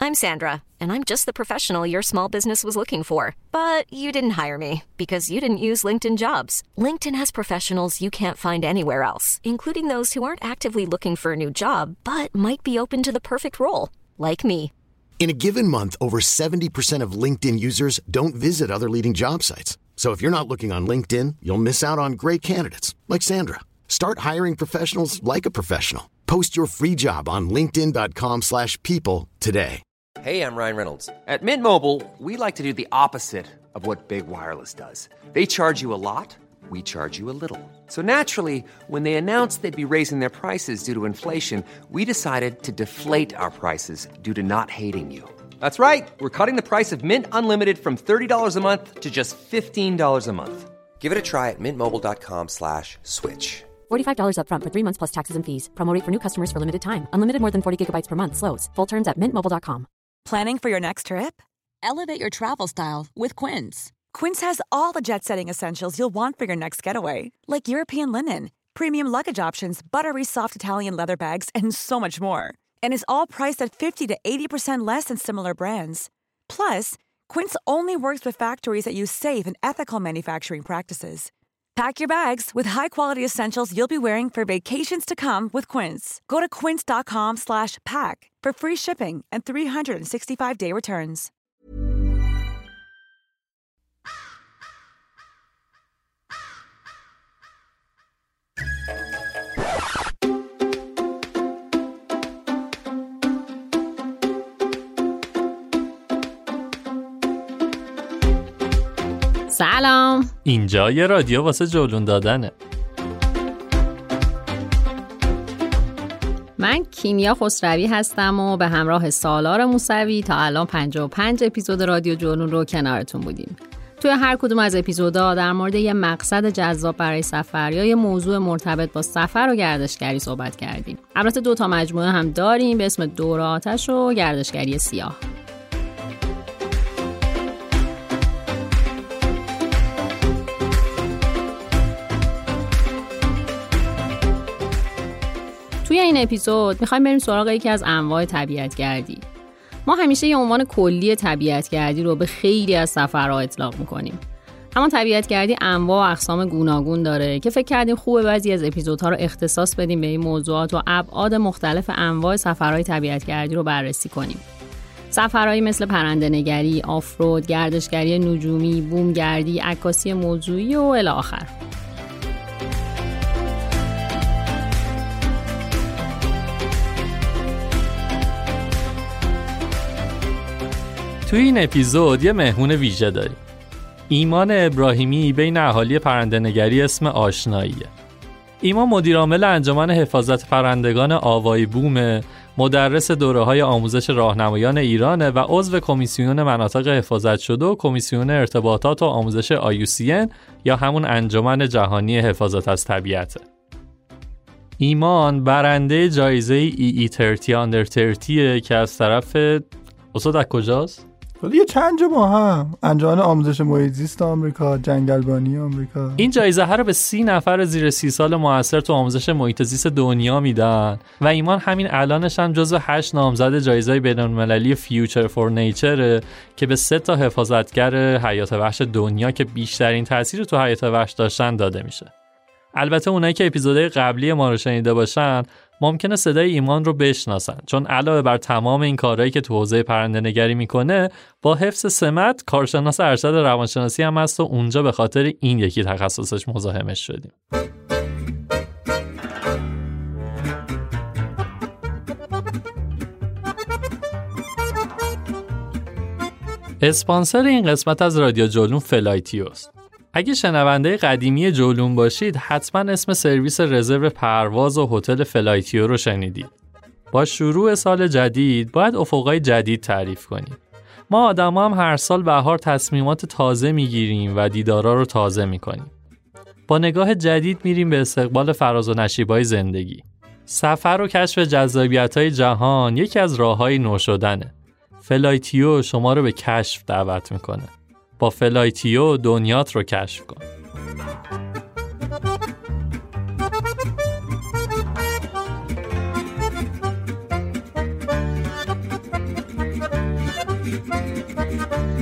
I'm Sandra, and I'm just the professional your small business was looking for. But you didn't hire me because you didn't use LinkedIn Jobs. LinkedIn has professionals you can't find anywhere else, including those who aren't actively looking for a new job, but might be open to the perfect role, like me. In a given month, over 70% of LinkedIn users don't visit other leading job sites. So if you're not looking on LinkedIn, you'll miss out on great candidates like Sandra. Start hiring professionals like a professional. Post your free job on linkedin.com/people today. Hey, I'm Ryan Reynolds. At Mint Mobile, we like to do the opposite of what Big Wireless does. They charge you a lot, we charge you a little. So naturally, when they announced they'd be raising their prices due to inflation, we decided to deflate our prices due to not hating you. That's right. We're cutting the price of Mint Unlimited from $30 a month to just $15 a month. Give it a try at mintmobile.com/switch. $45 up front for 3 months plus taxes and fees. Promo rate for new customers for limited time. Unlimited more than 40 gigabytes per month. Slows full terms at mintmobile.com. Planning for your next trip? Elevate your travel style with Quince. Quince has all the jet-setting essentials you'll want for your next getaway, like European linen, premium luggage options, buttery soft Italian leather bags, and so much more. And is all priced at 50 to 80% less than similar brands. Plus, Quince only works with factories that use safe and ethical manufacturing practices. Pack your bags with high-quality essentials you'll be wearing for vacations to come with Quince. Go to quince.com/pack for free shipping and 365-day returns. سلام. اینجا یه رادیو واسه جولون دادنه. من کیمیا خسروی هستم و به همراه سالار موسوی تا الان 55 اپیزود رادیو جولون رو کنارتون بودیم. توی هر کدوم از اپیزودها در مورد یه مقصد جذاب برای سفر یا یه موضوع مرتبط با سفر و گردشگری صحبت کردیم. البته 2 تا مجموعه هم داریم به اسم دور آتش و گردشگری سیاه. توی این اپیزود میخوایم بریم سراغ یکی از انواع طبیعتگردی. ما همیشه یه عنوان کلی طبیعتگردی رو به خیلی از سفرها اطلاق میکنیم. اما طبیعتگردی انواع و اقسام گوناگون داره که فکر کردیم خوبه بعضی از اپیزودها رو اختصاص بدیم به این موضوعات و ابعاد مختلف انواع سفرهای طبیعتگردی رو بررسی کنیم. سفرهایی مثل پرنده‌نگری، آفرود، گردشگری نجومی، بومگردی، عکاسی موضوعی و الی آخر. توی این اپیزود یه مهمون ویژه داریم. ایمان ابراهیمی بین اهالی پرنده‌نگری اسم آشناییه. ایمان مدیرعامل انجمن حفاظت پرندگان آوای بوم، مدرس دوره‌های آموزش راهنمایان ایرانه و عضو کمیسیون مناطق حفاظت شده و کمیسیون ارتباطات و آموزش IUCN یا همون انجمن جهانی حفاظت از طبیعته. ایمان برنده جایزه EE30 Under 30 که از طرف استاد از کجاست؟ ولی چند جا ما هم انجمن آموزش محیط زیست آمریکا، جنگلبانی آمریکا. این جایزه ها رو به 30 نفر زیر 30 سال موثر تو آموزش محیط زیست دنیا میدن و ایمان همین الانش هم جزو 8 نامزد جایزه بین‌المللی فیوچر فور نیچر که به 3 تا حفاظتگر حیات وحش دنیا که بیشترین تاثیر تو حیات وحش داشتن داده میشه. البته اونایی که اپیزودهای قبلی ما رو شنیده باشن ممکنه صدای ایمان رو بشناسن، چون علاوه بر تمام این کارهایی که تو حوزه پرنده‌نگری میکنه با حفظ سمت کارشناس ارشد روانشناسی هم هست و اونجا به خاطر این یکی تخصصش مزاحمش شدیم. اسپانسر این قسمت از رادیو جولون فلایتیوست. اگه شنونده قدیمی جولون باشید حتما اسم سرویس رزرو پرواز و هتل فلایتیو رو شنیدید. با شروع سال جدید باید افقای جدید تعریف کنیم. ما آدما هم هر سال بهار تصمیمات تازه میگیریم و دیدارا رو تازه میکنیم. با نگاه جدید میریم به استقبال فراز و نشیب‌های زندگی. سفر و کشف جذابیت‌های جهان یکی از راه‌های نو شدنه. فلایتیو شما رو به کشف دعوت میکنه. با فلایتیو دنیات رو کشف کن.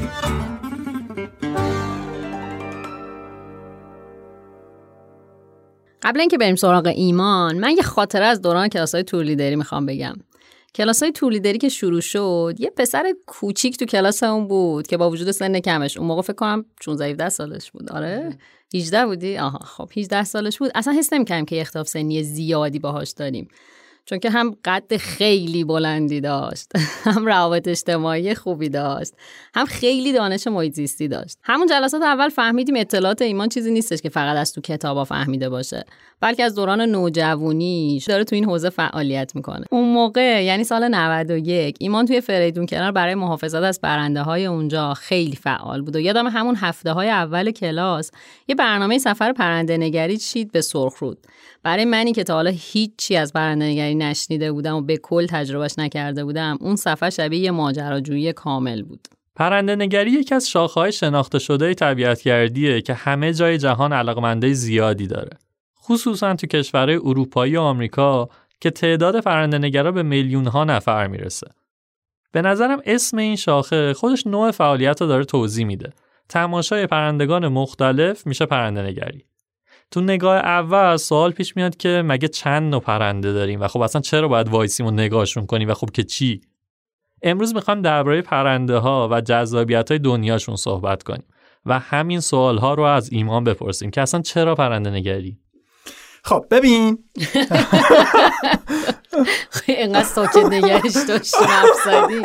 قبل اینکه بریم سراغ ایمان، من یه خاطره از دوران کلاس‌های تور لیدری میخوام بگم. کلاس‌های تور لیدری که شروع شد، یه پسر کوچیک تو کلاس اون بود که با وجود سن کمش، اون موقع فکر کنم 16-17 سالش بود. آره 18 بودی؟ آها خب 18 سالش بود. اصلا حس نمی‌کردم که اختلاف سنی زیادی باهاش داریم، چون که هم قد خیلی بلندی داشت، هم روابط اجتماعی خوبی داشت، هم خیلی دانش محیط زیستی داشت. همون جلسات اول فهمیدیم اطلاعات ایمان چیزی نیستش که فقط از تو کتابا فهمیده باشه، بلکه از دوران نوجوانیش داره تو این حوزه فعالیت میکنه. اون موقع یعنی سال 91 ایمان توی فریدون کنار برای محافظت از پرنده‌های اونجا خیلی فعال بود و یادم همون هفته‌های اول کلاس یه برنامه سفر پرنده‌نگری چید به سرخرود. برای منی که تا حالا هیچی از پرنده‌نگری نشنیده بودم و به کل تجربهش نکرده بودم، اون سفر شبیه یه ماجراجویی کامل بود. پرنده‌نگری یکی از شاخه‌های شناخته شده طبیعت‌گردیه که همه جای جهان علاقه‌مندای زیادی داره. خصوصا تو کشورهای اروپایی و آمریکا که تعداد پرنده‌نگرا به میلیون‌ها نفر میرسه. به نظرم اسم این شاخه خودش نوع فعالیت رو داره توضیح میده. تماشای پرندگان مختلف میشه پرنده‌نگری. تو نگاه اول سوال پیش میاد که مگه چند نوع پرنده داریم و خب اصلا چرا باید وایسیم و نگاهشون کنیم و خب که چی؟ امروز میخوایم درباره پرنده ها و جذابیت‌های دنیاشون صحبت کنیم و همین سوال‌ها رو از ایمان بپرسیم که اصلا چرا پرنده نگری؟ خب ببین اینقدر ساکت نگهش داشتیم حرف زدیم.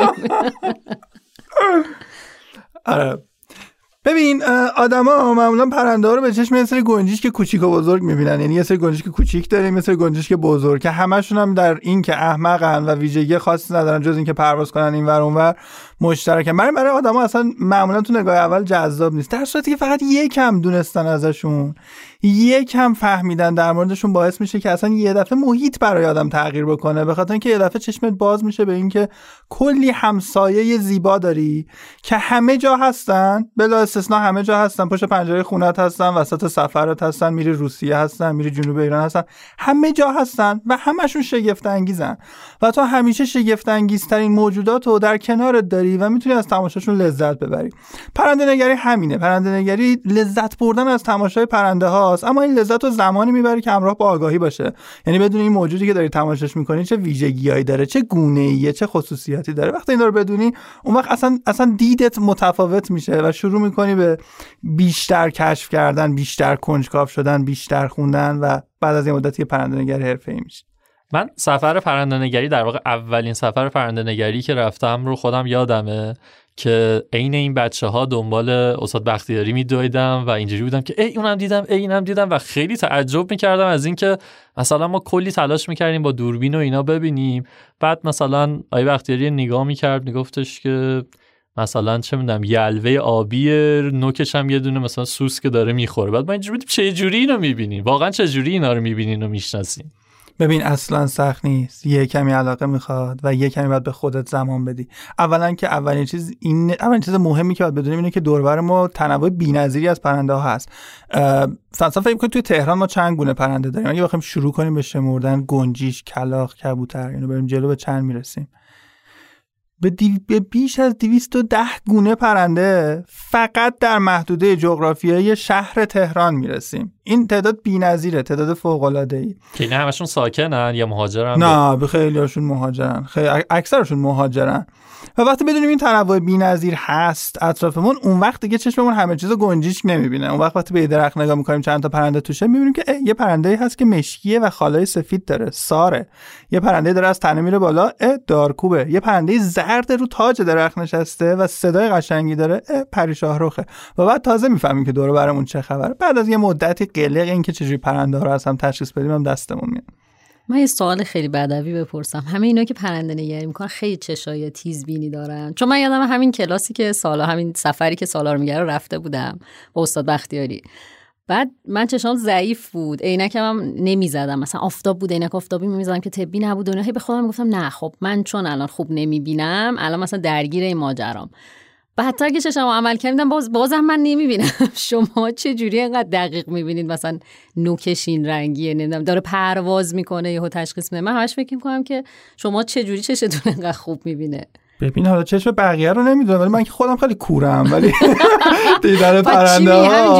آره ببین آدما معمولا پرنده‌ها رو به چشم یه سری گنجشک کوچیک و بزرگ می‌بینن. یعنی یه سری گنجشک کوچیک داریم، یه سری گنجشک بزرگ که همشون هم در این که احمقن و ویژگی خاصی ندارن جز این که پرواز کنن این ور اون ور مشترکن. برای آدما اصلا معمولا تو نگاه اول جذاب نیست، در صورتی که فقط یکم دونستن ازشون، یکم فهمیدن در موردشون باعث میشه که اصلا یه دفعه محیط برای آدم تغییر بکنه، به خاطر اینکه یه دفعه چشمت باز میشه به اینکه کلی همسایه زیبا داری که همه جا هستن، بلا استثنا همه جا هستن، پشت پنجره خونت هستن، وسط سفرت هستن، میری روسیه هستن، میری جنوب ایران هستن، همه جا هستن و همشون شگفت انگیزن و تو همیشه شگفت انگیزترین موجودات رو در کنارت داری و میتونی از تماشاشون لذت ببری. پرنده نگری همینه. پرنده نگری لذت بردن از تماشای پرنده هاست، اما این لذت رو زمانی میبری که همراه با آگاهی باشه. یعنی بدون این موجودی که داری تماشاش میکنی چه ویژگیایی داره، چه گونه‌ایه، چه خصوصیاتی داره. وقتی اینا رو بدونی اون وقت اصلا دیدت متفاوت میشه و شروع میکنی به بیشتر کشف کردن، بیشتر کنجکاو شدن، بیشتر خوندن و بعد از این مدتی پرنده‌نگر حرفه‌ای میشی. من سفر پرنده‌نگری در واقع اولین سفر پرنده‌نگری که رفتم رو خودم یادمه که عین این بچه‌ها دنبال استاد بختیاری میدویدم و اینجوری بودم که ای اونم دیدم، ای اینم دیدم و خیلی تعجب میکردم از این که مثلا ما کلی تلاش میکردیم با دوربین و اینا ببینیم، بعد مثلا آقای بختیاری نگاه میکرد میگفتش که مثلا چه میدونم یلوه آبی نوکش هم یه دونه مثلا سوسک داره میخوره. بعد ما اینجوری بودیم چه جوری اینو میبینیم، واقعا چه جوری اینا رو میبینین و میشناسین. ببین اصلا سخت نیست، یه کمی علاقه میخواد و یه کمی باید به خودت زمان بدی. اولا که اولین چیز مهمی که باید بدونیم اینه که دور و بر ما تنوع بی‌نظیری از پرنده ها هست. مثلا فکر کنید توی تهران ما چند گونه پرنده داریم. اگه بخوایم شروع کنیم به شمردن، گنجیش، کلاغ، کبوتر، اینو بریم جلو به چند میرسیم؟ به بیش از 210 گونه پرنده فقط در محدوده جغرافیایی شهر تهران میرسیم. این تعداد بی‌نظیره، تعداد فوق‌العاده‌ای. که اینا همشون ساکنن یا مهاجرن؟ نه، به خیلی‌هاشون مهاجرن، اکثرشون مهاجرن. و وقتی بدونیم این تنوع بی‌نظیر هست اطرافمون، اون وقت دیگه چشممون همه چیزو گنجیش نمیبینه. اون وقتی به درخت نگاه می‌کنیم چند تا پرنده توشه، می‌بینیم که یه پرنده‌ای هست که مشکیه و خالای سفید داره، ساره. یه پرنده داره از تنه میره بالا، دارکوبه. یه پرنده زرد رو تاج درخت نشسته و صدای قشنگی داره، پری شاهرخه. و بعد تازه می‌فهمیم که دور و برمون چه خبره. بعد از یه مدتی قلق این که چجوری پرنده رو اصلا تشخیص بدیم هم دستمون میاد. من یه سوال خیلی بدوی بپرسم. همه اینا که پرنده نگری میکنن خیلی چشای تیز بینی دارن؟ چون من یادم همین کلاسی که همین سفری که سالار میگره رفته بودم با استاد بختیاری، بعد من چشام ضعیف بود، عینکم هم نمیزدم، مثلا آفتاب بود عینک آفتابی میزدم که طبی نبود و به خودم گفتم نه خب من چون الان خوب نمیبینم الان مثلا درگیر این ماجرام. و حتی اگه چشمو عمل کردم بازم من نمیبینم. شما چه جوری اینقدر دقیق میبینید؟ مثلا نوکش این رنگیه، نمیدونم داره پرواز میکنه یهو تشخیص میده. من همش فکر میکنم که شما چه جوری چشتون اینقدر خوب میبینه؟ ببین حالا چشم بقیه رو نمیدونم ولی من که خودم خیلی کورم ولی دیدن پرنده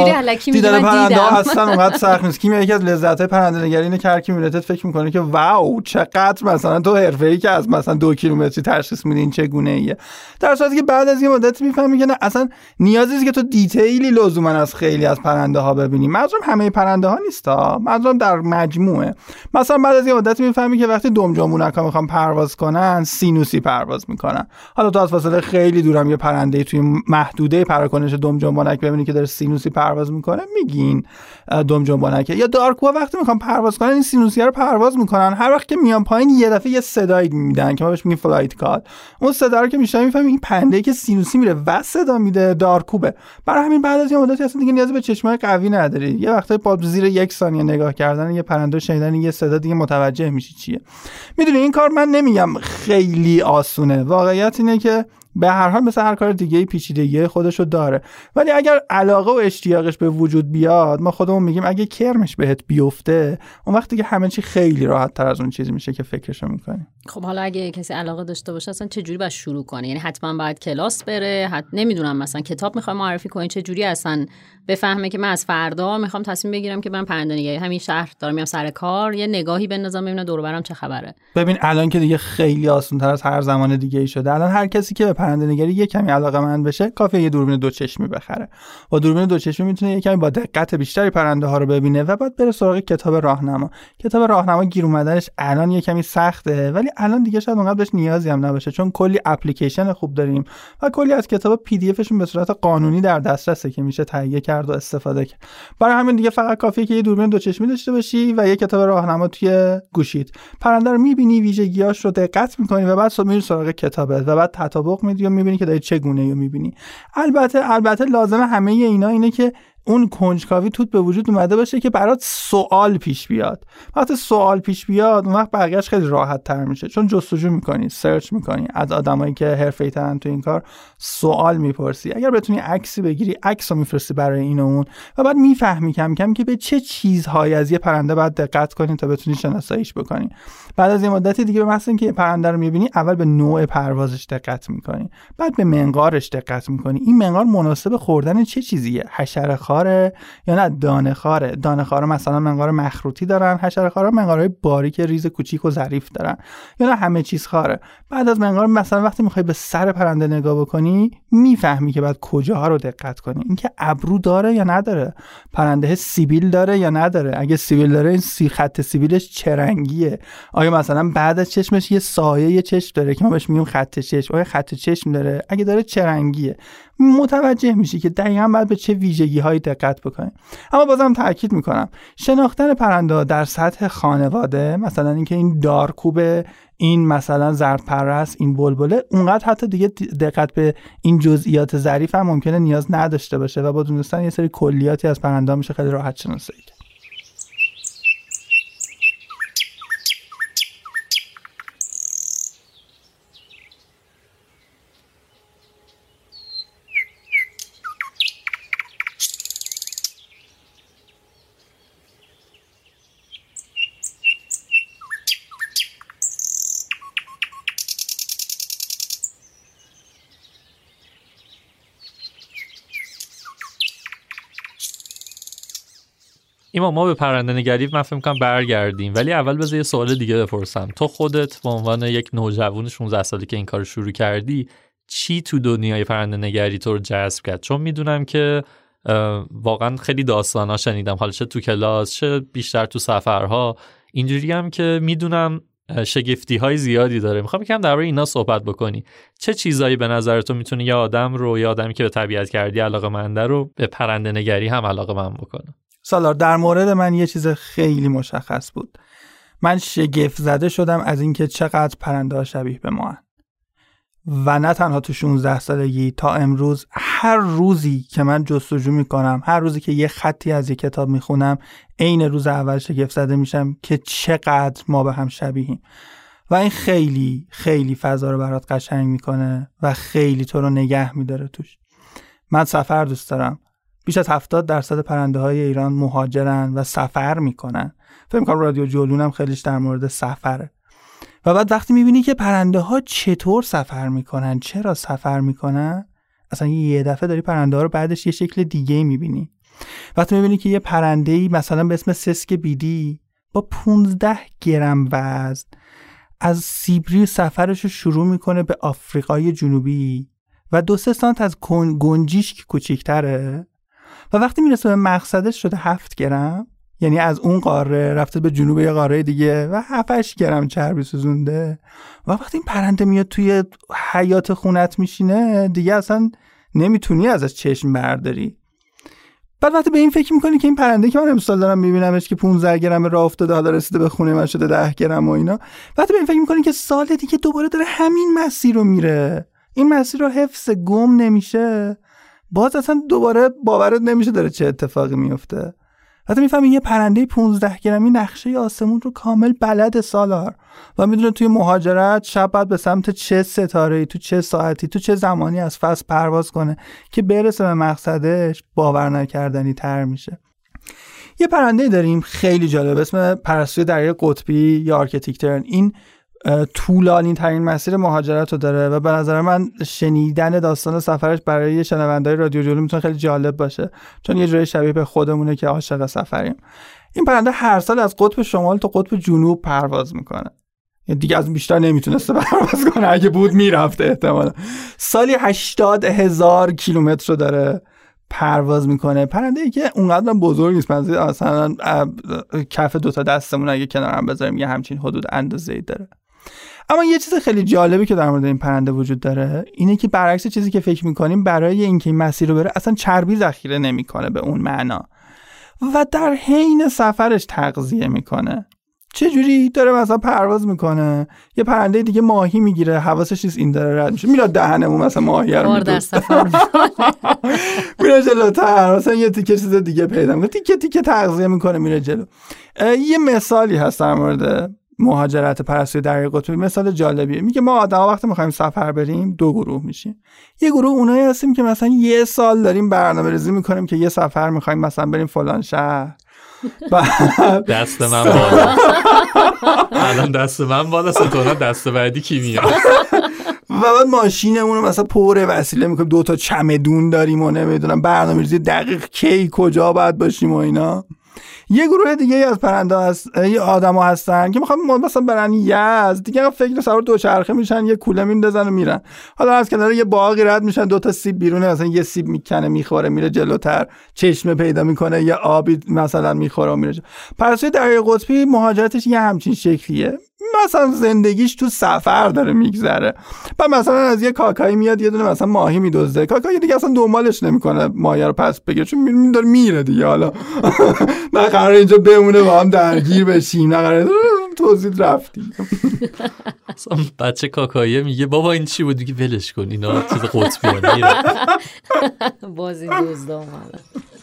ها اصلا اونقدر سخت نیست. کیمیا یکی از لذت‌های پرنده‌نگری اینه که هر کی میبینه فکر میکنه که واو چقدر مثلا تو حرفه‌ای که از مثلا 2 کیلومتری تشخیص میدین چگونه‌ایه، در صورتی که بعد از یه مدت میفهمی که نه اصلا نیازی نیست که تو دیتیلی لزوما از خیلی از پرنده‌ها ببینی. منظورم همه پرنده‌ها نیستا، منظورم در مجموعه. مثلا بعد از یه مدت میفهمی که وقتی دمجنبونک‌ها میخوان پرواز کنن سینوسی پرواز میکنن. حالا تو از فاصله خیلی دورم یه پرنده توی محدوده پراکنش دمجنبونک ببینی که داره سینوسی پرواز میکنه میگین دمجنبونک. یا دارکوها وقتی میخوان پرواز کنن این سینوسی رو پرواز میکنن، هر وقت که میان پایین یه دفعه یه صدایی میدن که ما بهش میگیم فلایت کال. اون صدا رو که میشنوی میفهمی این پرنده‌ای که سینوسی میره و صدا میده دارکوبه. برای همین بعد از یه مدتی اصلا دیگه نیاز به چشمای قوی نداری، یه وقتی با زیر 1 ثانیه نگاه کردن یه پرنده شنیدن یه صدا دیگه متوجه میشی چیه. میدونی این کار من نمیگم خیلی آسونه، واقعیت اینه که به هر حال مثل هر کار دیگه پیچیدگی خودشو داره، ولی اگر علاقه و اشتیاقش به وجود بیاد ما خودمون میگیم اگه کرمش بهت بیفته اون وقت دیگه همه چی خیلی راحت تر از اون چیزی میشه که فکرشو میکنی. خب حالا اگه کسی علاقه داشته باشه اصلا چه جوری باید شروع کنه؟ یعنی حتما باید کلاس بره؟ نمیدونم مثلا کتاب میخوام معرفی کنی؟ چه جوری اصلا بفهمه که من از فردا میخوام تصمیم بگیرم که من پرنده‌نگری همین شهر دارم میام سر کار یه نگاهی بندازم ببینم دور و برم چه خبره؟ ببین الان که دیگه خیلی آسان‌تر از هر زمان دیگه‌ای شده. الان هر کسی که به پرنده‌نگری یه کمی علاقه‌مند بشه کافیه یه دوربین 2 چشمی بخره. با دوربین 2 چشمی میتونه یه کمی با دقت بیشتری پرنده‌ها رو ببینه و بعد بره سراغ کتاب راهنما. کتاب راهنما گیر اومدنش الان یه کمی سخته ولی الان دیگه شاید اونقدر بهش نیازی هم نباشه چون کلی اپلیکیشن خوب داریم و کلی از کتاب پی دی افشون به صورت قانونی در دسترسه که میشه تهیه کرد و استفاده کرد. برای همین دیگه فقط کافیه که یه دوربین 2 چشمی داشته باشی و یه کتاب راهنما توی گوشیت. پرنده رو می‌بینی، ویژگی‌هاش رو دقت می‌کنی و بعد میری سراغ کتابت و بعد تطابق میدی و می‌بینی که داری چگونه‌ای می‌بینی. البته لازمه همه اینا اینه که اون کنجکاوی توت به وجود اومده باشه که برات سوال پیش بیاد. وقتی سوال پیش بیاد اون وقت بقیه‌اش خیلی راحت تر میشه چون جستجو میکنی، سرچ میکنی، از آدمایی که حرفه‌ای ترن تو این کار سوال میپرسی. اگر بتونی عکسی بگیری عکسو میفرستی برای این و اون و بعد میفهمی کم کم که به چه چیزهایی از یه پرنده باید دقت کنی تا بتونی شناساییش بکنی. بعد از یه مدتی دیگه مثلا اینکه یه پرنده رو میبینی اول به نوع پروازش دقت میکنی، بعد به منقارش دقت میکنی. این منقار مناسب خوردن چه چیزیه؟ حشره خاره یا نه دانه خاره؟ دانه خاره مثلا منقار مخروطی دارن، حشره خاره منقارهای باریک ریز کوچیک و ظریف دارن، یا نه همه چیز خاره. بعد از منقار مثلا وقتی میخوای به سر پرنده نگاه بکنی میفهمی که بعد کجاها رو دقت کنی. اینکه ابرو داره یا نداره، پرنده سیبیل داره یا نداره، اگه سیبیل داره این خط سیبیلش چه رنگیه، آیا مثلا بعد از چشمش یه سایه یه چشم داره که ما بهش میگیم خط چشم، آیا خط چشم داره، اگه داره چه رنگیه. متوجه میشی که دقیقاً باید به چه ویژگی‌هایی دقت بکنی. اما بازم تاکید میکنم شناختن پرنده در سطح خانواده، مثلا اینکه این دارکوبه، این مثلا زردپره است، این بلبله، اونقدر حتی دیگه دقت به این جزئیات ظریف هم ممکنه نیاز نداشته باشه و با دونستن یه سری کلیاتی از پرنده میشه خیلی راحت شناسایی کرد. ایما ما به پرنده نگری من فکر می‌کنم برگردیم، ولی اول بذار یه سوال دیگه بپرسم. تو خودت به عنوان یک نوجوان 16 ساله که این کارو شروع کردی چی تو دنیای پرنده نگری تو رو جذب کرد؟ چون میدونم که واقعا خیلی داستانا شنیدم، حالا چه تو کلاس چه بیشتر تو سفرها، اینجوری هم که میدونم شگفتی‌های زیادی داره. میخوام یکم درباره اینا صحبت بکنی. چه چیزایی به نظر تو میتونه یه آدمی که به طبیعت گردی علاقه‌منده رو به پرنده نگری هم علاقه‌مند بکنه؟ سالار، در مورد من یه چیز خیلی مشخص بود. من شگفت زده شدم از اینکه چقدر پرنده‌ها شبیه به ما هن. و نه تنها تو 16 سالگی، تا امروز هر روزی که من جستجو میکنم، هر روزی که یه خطی از یه کتاب میخونم، عین روز اول شگفت زده میشم که چقدر ما به هم شبیهیم. و این خیلی خیلی فضا رو برات قشنگ میکنه و خیلی تو رو نگه میداره توش. من سفر دوست دارم. بیش از 70% پرنده‌های ایران مهاجرن و سفر میکنن. فکر می‌کنم رادیو جولون هم خیلیش در مورد سفره. و بعد وقتی میبینی که پرنده ها چطور سفر میکنن، چرا سفر میکنن، اصلا یه دفعه داری پرنده ها رو بعدش یه شکل دیگه میبینی. وقتی میبینی که یه پرنده‌ای مثلا به اسم سسک بیدی با 15 گرم وزن از سیبری سفرش رو شروع میکنه به آفریقای جنوبی و 2-3 سانت از گنجیش که کوچیک‌تره و وقتی میرسه به مقصدش شده 7 گرم، یعنی از اون قاره رفته به جنوب یه قاره دیگه و 7-8 گرم چربی سوزونده و وقتی این پرنده میاد توی حیاط خونت میشینه دیگه اصلا نمیتونی ازش چشم برداری. بعد وقتی به این فکر میکنی که این پرنده که من امسال دارم میبینمش که 15 گرم راه افتاده حالا رسیده به خونه من شده 10 گرم و اینا، وقتی به این فکر میکنی که سال دیگه دوباره داره همین مسیر رو میره، این مسیر رو حفظ گم نمیشه، باز اصلا دوباره باورت نمیشه داره چه اتفاقی میفته. وقتی میفهمی یه پرنده 15 گرمی نقشه آسمون رو کامل بلد سالار و میدونه توی مهاجرت شب بعد به سمت چه ستاره‌ای تو چه ساعتی تو چه زمانی از فصل پرواز کنه که برسه به مقصدش، باور نکردنی تر میشه. یه پرنده داریم خیلی جالب اسم پرستوی دریای قطبی یا آرکتیک ترن. این طولانی ترین مسیر مهاجرت رو داره و به نظر من شنیدن داستان سفرش برای شنونده‌های رادیو جولون میتونه خیلی جالب باشه، چون یه جوری شبیه به خودمونه که عاشق سفریم. این پرنده هر سال از قطب شمال تا قطب جنوب پرواز میکنه، دیگه از بیشتر نمیتونسته پرواز کنه، اگه بود میرفته احتمالا. سالی 80,000 کیلومتر رو داره پرواز میکنه. پرنده‌ای که اونقدر بزرگ نیست، مثلا کف 2 تا دستمون اگه کنار هم بذاریم یه همچین حدود اندازه‌ای داره. اما یه چیز خیلی جالبی که در مورد این پرنده وجود داره اینه که برعکس چیزی که فکر میکنیم برای اینکه این مسیر رو بره اصلا چربی ذخیره نمیکنه به اون معنا و در حین سفرش تغذیه میکنه. چه جوری؟ داره مثلا پرواز میکنه، یه پرنده دیگه ماهی میگیره، حواسش نیست این داره رد میشه، میاد دهنمون مثلا ماهی رو در سفر میره جلوتر، مثلا یه تیکه چیز دیگه پیدا میکنه، تیکه تیکه تغذیه میکنه میره جلو. یه مثالی هست در مورد مهاجرت پرستوی دریای قطبی، مثال جالبیه. میگه ما آدما وقتی میخوایم سفر بریم 2 گروه میشیم. یه گروه اونایی هستیم که مثلا یه سال داریم برنامه‌ریزی میکنیم که یه سفر میخوایم مثلا بریم فلان شهر. دست من بالا الان دست من بالا ستونا دست بعدی کی میاد و بعد ماشینمون رو مثلا پر وسیله میکنیم، 2 تا چمدون داریم و نمیدونم برنامه‌ریزی دقیق کی کجا باید باشیم و اینا. یه گروه دیگه از پرنده هست، یه آدما هستن که میخوان مثلا برن یزد، دیگه فکر سوار دوچرخه میشن، یه کوله میندازن و میرن. حالا از کنار یه باغی رد میشن، 2 تا سیب بیرونه، مثلا یه سیب میکنه میخوره میره جلوتر، چشمه پیدا میکنه یه آبی مثلا میخوره و میره. پرستوی دریای قطبی مهاجرتش یه همچین شکلیه، مثلا زندگیش تو سفر داره میگذره. بعد مثلا از یه کاکایی میاد یه دونه مثلا ماهی میدزده، کاکایی دیگه اصلا دنبالش نمیکنه ماهی رو پس بگیره، چون داره میره دیگه. حالا نه قراره اینجا بمونه با هم درگیر بشیم، نه قراره توضیح رفتیم. اصلا بچه کاکایی میگه بابا این چی بود، دیگه ولش کن اینا چیز قطبیه میره. باز این دزدا اومدن.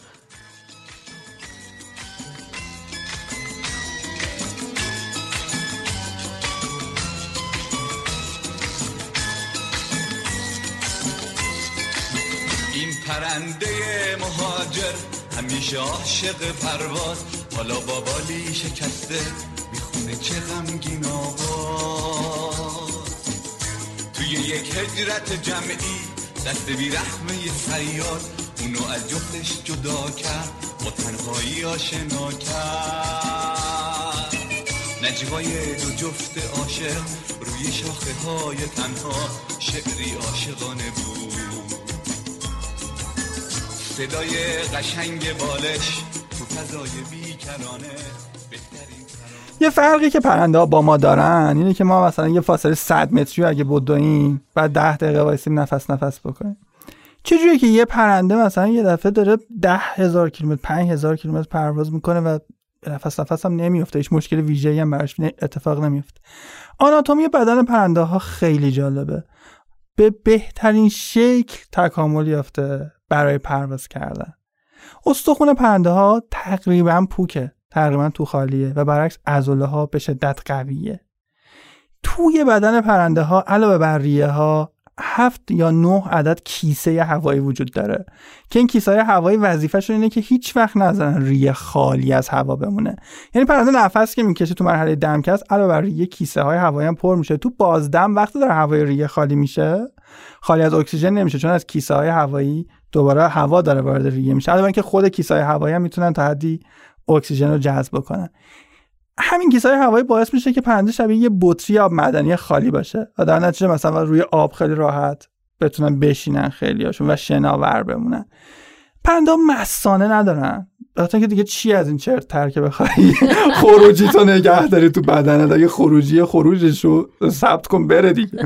پرنده مهاجر همیشه عاشق پرواز، حالا با بالی شکسته میخونه چه غمگین آواز. توی یک هجرت جمعی دست بیرحمه صیاد اونو از جفتش جدا کرد، با تنهایی آشنا کرد. نجوای 2 جفت عاشق روی شاخه های تنها شعری عاشقانه بود. صدای قشنگ بالش تو فضای بیکرانه بهترین. یه فرقی که پرنده ها با ما دارن اینه که ما مثلا یه فاصله 100 متری اگه بدویم بعد 10 دقیقه وایسیم نفس بکنیم. چجوریه که یه پرنده مثلا یه دفعه داره 10,000 کیلومتر 5,000 کیلومتر پرواز میکنه و نفس هم نمیفته، هیچ مشکل ویژه‌ای هم براش اتفاق نمیفته. آناتومی بدن پرنده ها خیلی جالبه، به بهترین شکل تکامل یافته برای پرواز کردن. استخوان پرنده ها تقریبا پوکه، تقریبا تو خالیه و برعکس عضله ها به شدت قویه. توی بدن پرنده ها علاوه بر ریه ها 7 یا 9 عدد کیسه هوایی وجود داره که این کیسه های هوایی وظیفه‌شون اینه که هیچ وقت نذارن ریه خالی از هوا بمونه. یعنی پرنده نفس که میکشه تو مرحله دمکش علاوه بر ریه کیسه های هوایی هم پر میشه. تو بازدم وقتی داره هوای ریه خالی میشه، خالی از اکسیژن نمیشه، چون از کیسه های هوایی دوباره هوا داره وارد ریه میشه. علاوه اینکه خود کیسه های هوایی هم میتونن تا حدی اکسیژن رو جذب کنن. همین کیسه های هوایی باعث میشه که پرنده شبیه یه بطری آب معدنی خالی باشه و در نتیجه مثلا روی آب خیلی راحت بتونن بشینن خیلیاشون و شناور بمونن. پرنده ها مثانه ندارن، البته که دیگه چی از این چرت ترکه بخوای خروجی تو نگه داری تو بدنت، اگه خروجش رو ثبت کن بره دیگه.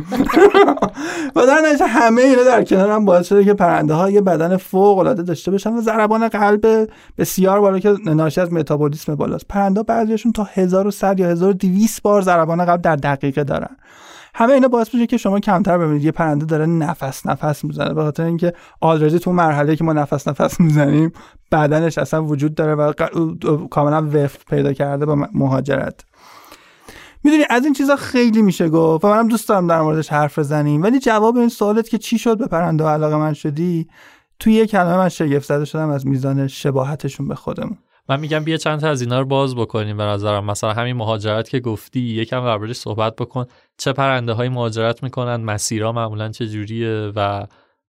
و در نتیجه همه اینا در کنار هم باعث شده که پرنده ها یه بدن فوق العاده داشته باشن و ضربان قلب بسیار بالا که ناشی از متابولیسم بالاست. پرنده ها بعضیشون تا 1100 یا 1200 بار ضربان قلب در دقیقه دارن. همه اینا باعث میشه که شما کمتر ببینید یه پرنده داره نفس میزنه، به خاطر اینکه آلردی تو مرحله که ما نفس میزنیم بدنش اصلا وجود داره و کاملا وفق پیدا کرده با مهاجرت. میدونی از این چیزا خیلی میشه گفت و منم دوست دارم در موردش حرف بزنیم، ولی جواب این سوالت که چی شد به پرنده علاقه من شدی، توی یک کلمه من شگفت زده شدم از میزان شباهتشون به خودمون. من میگم بیا چند تا از اینا رو باز بکنیم. به نظرم مثلا همین مهاجرت که گفتی یکم دربارش صحبت بکن. چه پرنده های مهاجرت میکنن، مسیرها معمولا چه جوریه و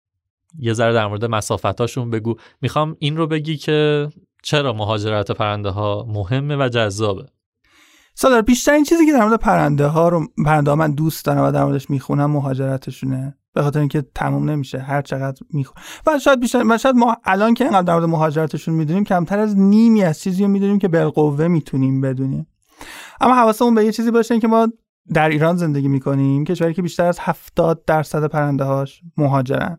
یه ذره در مورد مسافتاشون بگو. میخوام این رو بگی که چرا مهاجرت پرنده ها مهمه و جذابه. سالار بیشترین چیزی که در مورد پرنده ها من دوست دارم و در موردش میخونم مهاجرتشونه، به خاطر اینکه تموم نمیشه هر چقدر میخونم. و شاید ما الان که اینقدر در مورد مهاجرتشون میدونیم کمتر از نیمی از چیزی رو میدونیم که بالقوه میتونیم بدونیم. اما حواسمون به یه چیزی باشه که ما در ایران زندگی میکنیم، کشوری که بیشتر از 70% پرنده هاش مهاجرن.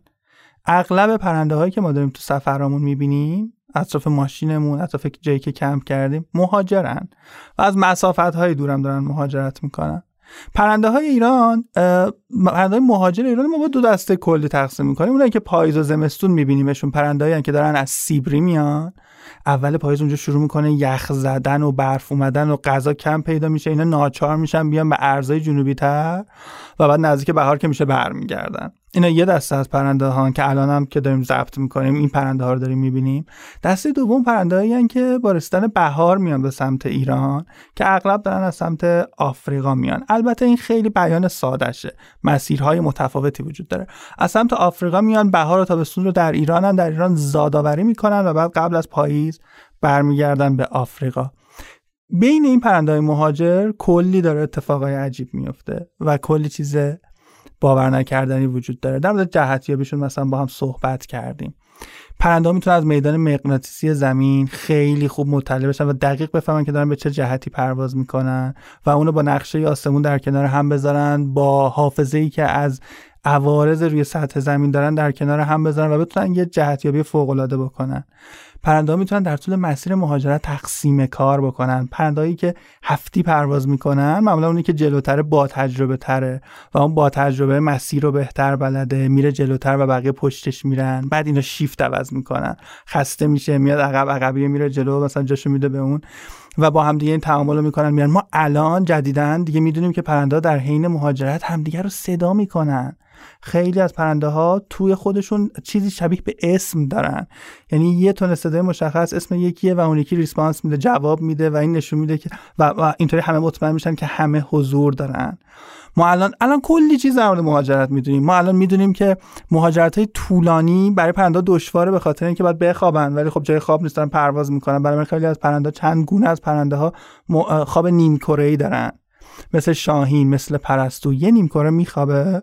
اغلب پرنده هایی که ما داریم تو سفرامون میبینیم، اطراف ماشینمون، اطراف جایی که کمپ کردیم، مهاجرن و از مسافت‌های دورم دارن مهاجرت میکنن. پرنده های ایران، پرنده های مهاجر ایران ما با دو دسته کلی تقسیم میکنیم. اونایی که پاییز و زمستون میبینیمشون، پرنده‌ای هستن که دارن از سیبری میان، اول پاییز اونجا شروع میکنه یخ زدن و برف اومدن و غذا کم پیدا میشه، اینا ناچار میشن بیان به ارزهای جنوبی تر و بعد نزدیک بهار که میشه برمیگردن. اینا یه دسته از پرنده ها که الان هم که داریم ضبط میکنیم این پرنده ها رو داریم میبینیم. دسته دوم پرنده‌ای هستن که با رسیدن بهار میان به سمت ایران، که اغلب دارن از سمت آفریقا میان. البته این خیلی بیان ساده شه، مسیرهای متفاوتی وجود داره. از سمت آفریقا میان، بهار و تابستون رو در ایرانن، در ایران زادآوری میکنن و بعد قبل از پاییز برمیگردن به آفریقا. بین این پرنده‌های مهاجر کلی داره اتفاقای عجیب میفته و کلی چیز باور نکردنی وجود داره. در مورد جهتیابیشون مثلا با هم صحبت کردیم. پرنده‌ها میتونن از میدان مغناطیسی زمین خیلی خوب مطلع بشن و دقیق بفهمن که دارن به چه جهتی پرواز میکنن و اونو با نقشه آسمون در کنار هم بذارن، با حافظه‌ای که از عوارض روی سطح زمین دارن در کنار هم بذارن و بتونن یه جهتیابی فوق‌العاده بکنن. پرنده‌ها میتونن در طول مسیر مهاجرت تقسیم کار بکنن. پرنده‌ای که هفتی پرواز میکنن معمولا اونی که جلوتره با تجربه تره و اون با تجربه مسیر رو بهتر بلده، میره جلوتر و بقیه پشتش میرن. بعد اینا شیفت عوض میکنن، خسته میشه میاد عقب، عقبی میره جلو، مثلا جاشو میده به اون و با هم دیگه این تعامل رو میکنن میان. ما الان جدیداً دیگه میدونیم که پرنده‌ها در حین مهاجرت همدیگه رو صدا میکنن. خیلی از پرنده ها توی خودشون چیزی شبیه به اسم دارن، یعنی یه تون صدای مشخص اسم یکیه و اون یکی ریسپانس میده، جواب میده و این نشون میده که و اینطوری همه مطمئن میشن که همه حضور دارن. ما الان کلی چیز در مورد مهاجرت میدونیم. ما الان میدونیم که مهاجرت‌های طولانی برای پرنده دشواره به خاطر اینکه باید بخوابن، ولی خب جای خواب نیستن، پرواز میکنن. برای خیلی از پرنده، چند گونه از پرنده ها خواب نیم کره‌ای دارن، مثل شاهین، مثل پرستو، یه نیم کره میخوابه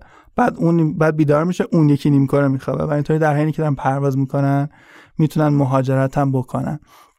بعد بیدار میشه، اون یکی نیم کره میخوابه و اینطوری در حینی که دارن پرواز میکنن میتونن مهاجرت هم بکنن.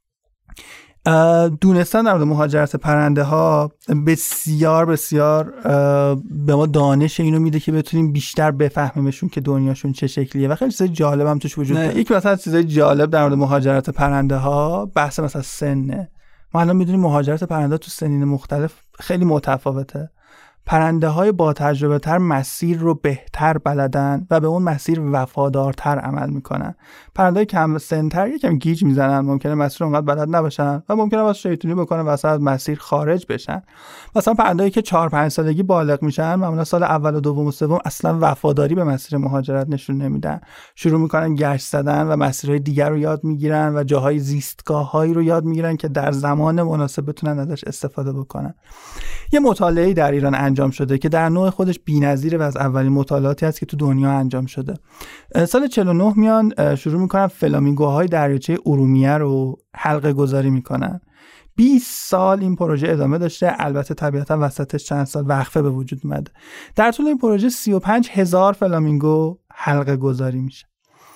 دونستن در مورد مهاجرت پرنده ها بسیار بسیار به ما دانش اینو میده که بتونیم بیشتر بفهمیمشون که دنیاشون چه شکلیه و خیلی چیزای جالب هم توش وجود داره. یکی مثلا چیزای جالب در مورد مهاجرت پرنده ها بحث مثلا سنه. ما الان میدونیم مهاجرت پرنده تو سنین مختلف خیلی متفاوته. پرنده‌های با تجربه تر مسیر رو بهتر بلدن و به اون مسیر وفادارتر عمل میکنن. پرنده‌های کم سن‌تر یکم گیج میزنن، ممکنه مسیر اونقدر بلد نباشن و ممکنه واسه شیطونی بکنن واسه از مسیر خارج بشن. مثلا پرنده‌ای که 4-5 سالگی بالغ میشن معمولا سال اول و دوم و سوم اصلا وفاداری به مسیر مهاجرت نشون نمیدن، شروع میکنن گشت زدن و مسیرهای دیگر رو یاد میگیرن و جاهای زیستگاه‌هایی رو یاد میگیرن که در زمان مناسب بتونن ازش استفاده بکنن. یه مطالعه‌ای در ایران انجام شده که در نوع خودش بی‌نظیره و از اولین مطالعاتی است که تو دنیا انجام شده. سال 49 میان شروع میکنن فلامینگوهای دریاچه ارومیه رو حلقه گذاری میکنن. 20 سال این پروژه ادامه داشته، البته طبیعتا وسطش چند سال وقفه به وجود اومده. در طول این پروژه 35,000 فلامینگو حلقه گذاری میشه.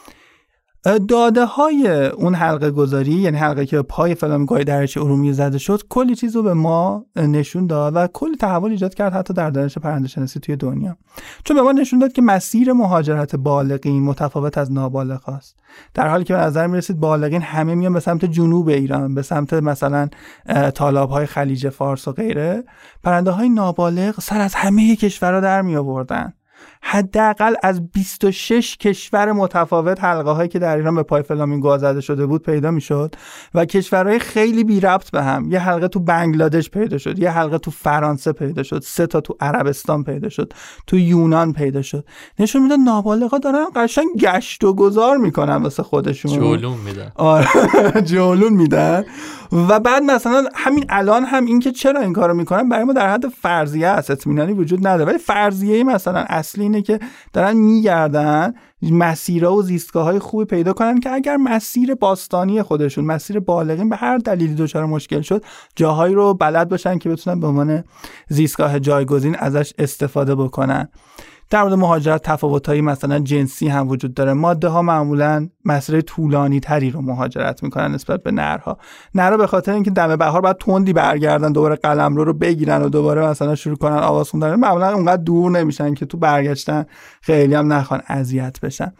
داده های اون حلقه گذاری، یعنی حلقه که پای فلامینگوهای دریاچه ارومیه زده شد، کلی چیز رو به ما نشون داد و کلی تحول ایجاد کرد حتی در دانش پرنده‌شناسی توی دنیا. چون به ما نشون داد که مسیر مهاجرت بالغین متفاوت از نابالغ است. در حالی که به نظر میرسید بالغین همه میان به سمت جنوب ایران، به سمت مثلا تالاب‌های خلیج فارس و غیره، پرنده‌های نابالغ سر از همه کشورها در می آوردن. حداقل از 26 کشور متفاوت حلقه هایی که در ایران به پای فلامینگو زده شده بود پیدا میشد و کشورهای خیلی بی ربط به هم. یه حلقه تو بنگلادش پیدا شد، یه حلقه تو فرانسه پیدا شد، 3 تا تو عربستان پیدا شد، تو یونان پیدا شد. نشون میده نابالغا دارن قشنگ گشت و گذار میکنن واسه خودشون، جولون میدن. آره جولون میدن. و بعد مثلا همین الان هم این که چرا این کارو میکنن برای ما در حد فرضیه است، اطمینانی وجود نداره، ولی فرضیه مثلا اصلی اینه که دارن میگردن مسیرها و زیستگاه‌های خوبی پیدا کنن که اگر مسیر باستانی خودشون، مسیر بالغین به هر دلیلی دچار مشکل شد، جاهایی رو بلد باشن که بتونن به عنوان زیستگاه جایگزین ازش استفاده بکنن. در مورد مهاجرت تفاوت‌های مثلا جنسی هم وجود داره. ماده‌ها معمولاً مسیر طولانی تری رو مهاجرت میکنن نسبت به نرها. نرها به خاطر اینکه دم بهار بعد تندی برگردن دوباره قلمرو رو بگیرن و دوباره مثلا شروع کنن آواز خوندن، معمولاً اونقدر دور نمیشن که تو برگشتن خیلی هم نخوان اذیت بشن.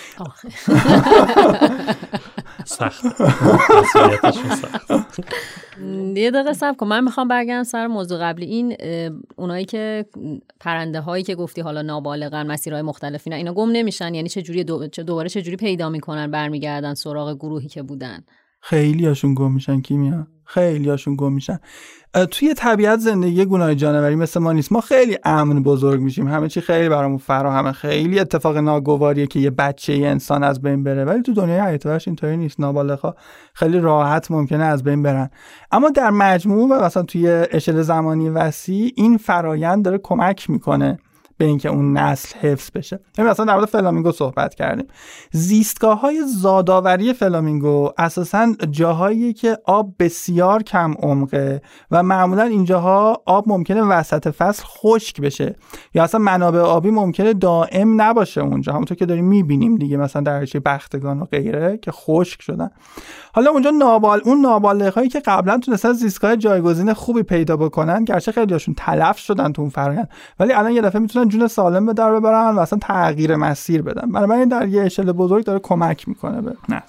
سخت. مسئولیتشون سخت. یه دقیقه صبر کن، من میخوام برگردم سر موضوع قبلی. این اونایی که پرنده هایی که گفتی حالا نابالغن، مسیرهای مختلفی، اینا گم نمیشن؟ یعنی دوباره چجوری پیدا میکنن برمیگردن سراغ گروهی که بودن؟ خیلی هاشون گم میشن کیمیا، خیلی هاشون گم میشن. توی طبیعت زندگی گونه‌های جانوری مثل ما نیست. ما خیلی امن بزرگ میشیم، همه چی خیلی برامون فراهمه، خیلی اتفاق ناگواریه که یه بچه یه انسان از بین بره، ولی تو دنیای حیات وحش اینطوری نیست. نابالغ‌ها خیلی راحت ممکنه از بین برن. اما در مجموع و مثلا توی اشل زمانی وسیع این فرایند داره کمک میکنه به اینکه اون نسل حفظ بشه. مثلا در مورد فلامینگو صحبت کردیم. زیستگاه‌های زادآوری فلامینگو اساساً جاهاییه که آب بسیار کم عمقه و معمولاً اینجاها آب ممکنه وسط فصل خشک بشه یا اصلا منابع آبی ممکنه دائم نباشه اونجا، همونطور که داریم می‌بینیم دیگه، مثلا دریاچه بختگان و غیره که خشک شدن. حالا اونجا اون نابالغ‌هایی که قبلا تونستن زیستگاه جایگزین خوبی پیدا بکنن، گرچه خیلی‌هاشون تلف شدن تو اون فرآیند، ولی الان یه دفعه میتونن جون سالم به در ببرن و اصلا تغییر مسیر بدن. بنابراین در یه اشل بزرگ داره کمک میکنه به نه.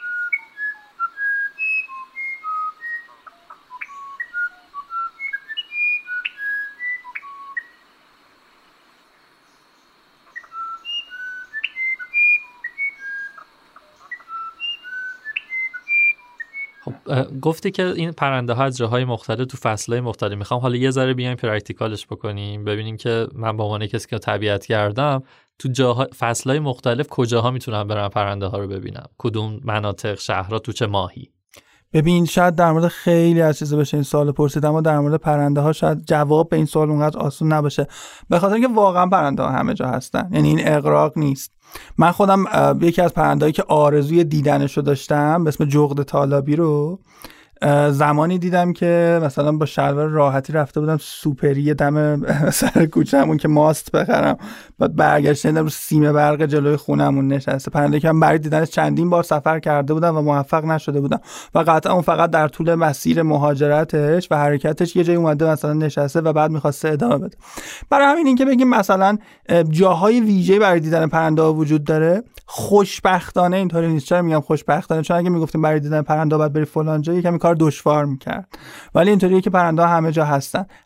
گفتی که این پرنده ها از جاهای مختلف تو فصلهای مختلف، میخوام حالا یه ذره بیایم پرکتیکالش بکنیم، ببینیم که من به عنوان کسی که طبیعت گردم تو فصلهای مختلف کجاها میتونم برم پرنده ها رو ببینم، کدوم مناطق، شهرها، تو چه ماهی. ببین شاید در مورد خیلی از چیزا بشه این سوال پرسید، اما در مورد پرنده ها شاید جواب به این سوال اونقدر آسون نباشه، به خاطر اینکه واقعا پرنده ها همه جا هستن، یعنی این اغراق نیست. من خودم یکی از پرنده‌هایی که آرزوی دیدنشو داشتم به اسم جغد طالابی رو زمانی دیدم که مثلا با شلوار راحتی رفته بودم سوپری دم سر کوچه‌مون که ماست بخرم، بعد برگشتم رو سیم برق جلوی خونمون نشسته. پرنده که من برای دیدنش چندین بار سفر کرده بودم و موفق نشده بودم و قطعا اون فقط در طول مسیر مهاجرتش و حرکتش یه جایی اومده مثلا نشسته و بعد می‌خواسته ادامه بده. برای همین این که بگیم مثلا جاهای ویژه‌ای برای دیدن پرنده‌ها وجود داره، خوشبختانه اینطوری نیست. چرا میگم خوشبختانه؟ چون اگه میگفتیم برای دیدن پرنده باید بری فلان جا، یکم کار دشوار میکرد، ولی اینطوریه که پرنده ها همه جا هستن.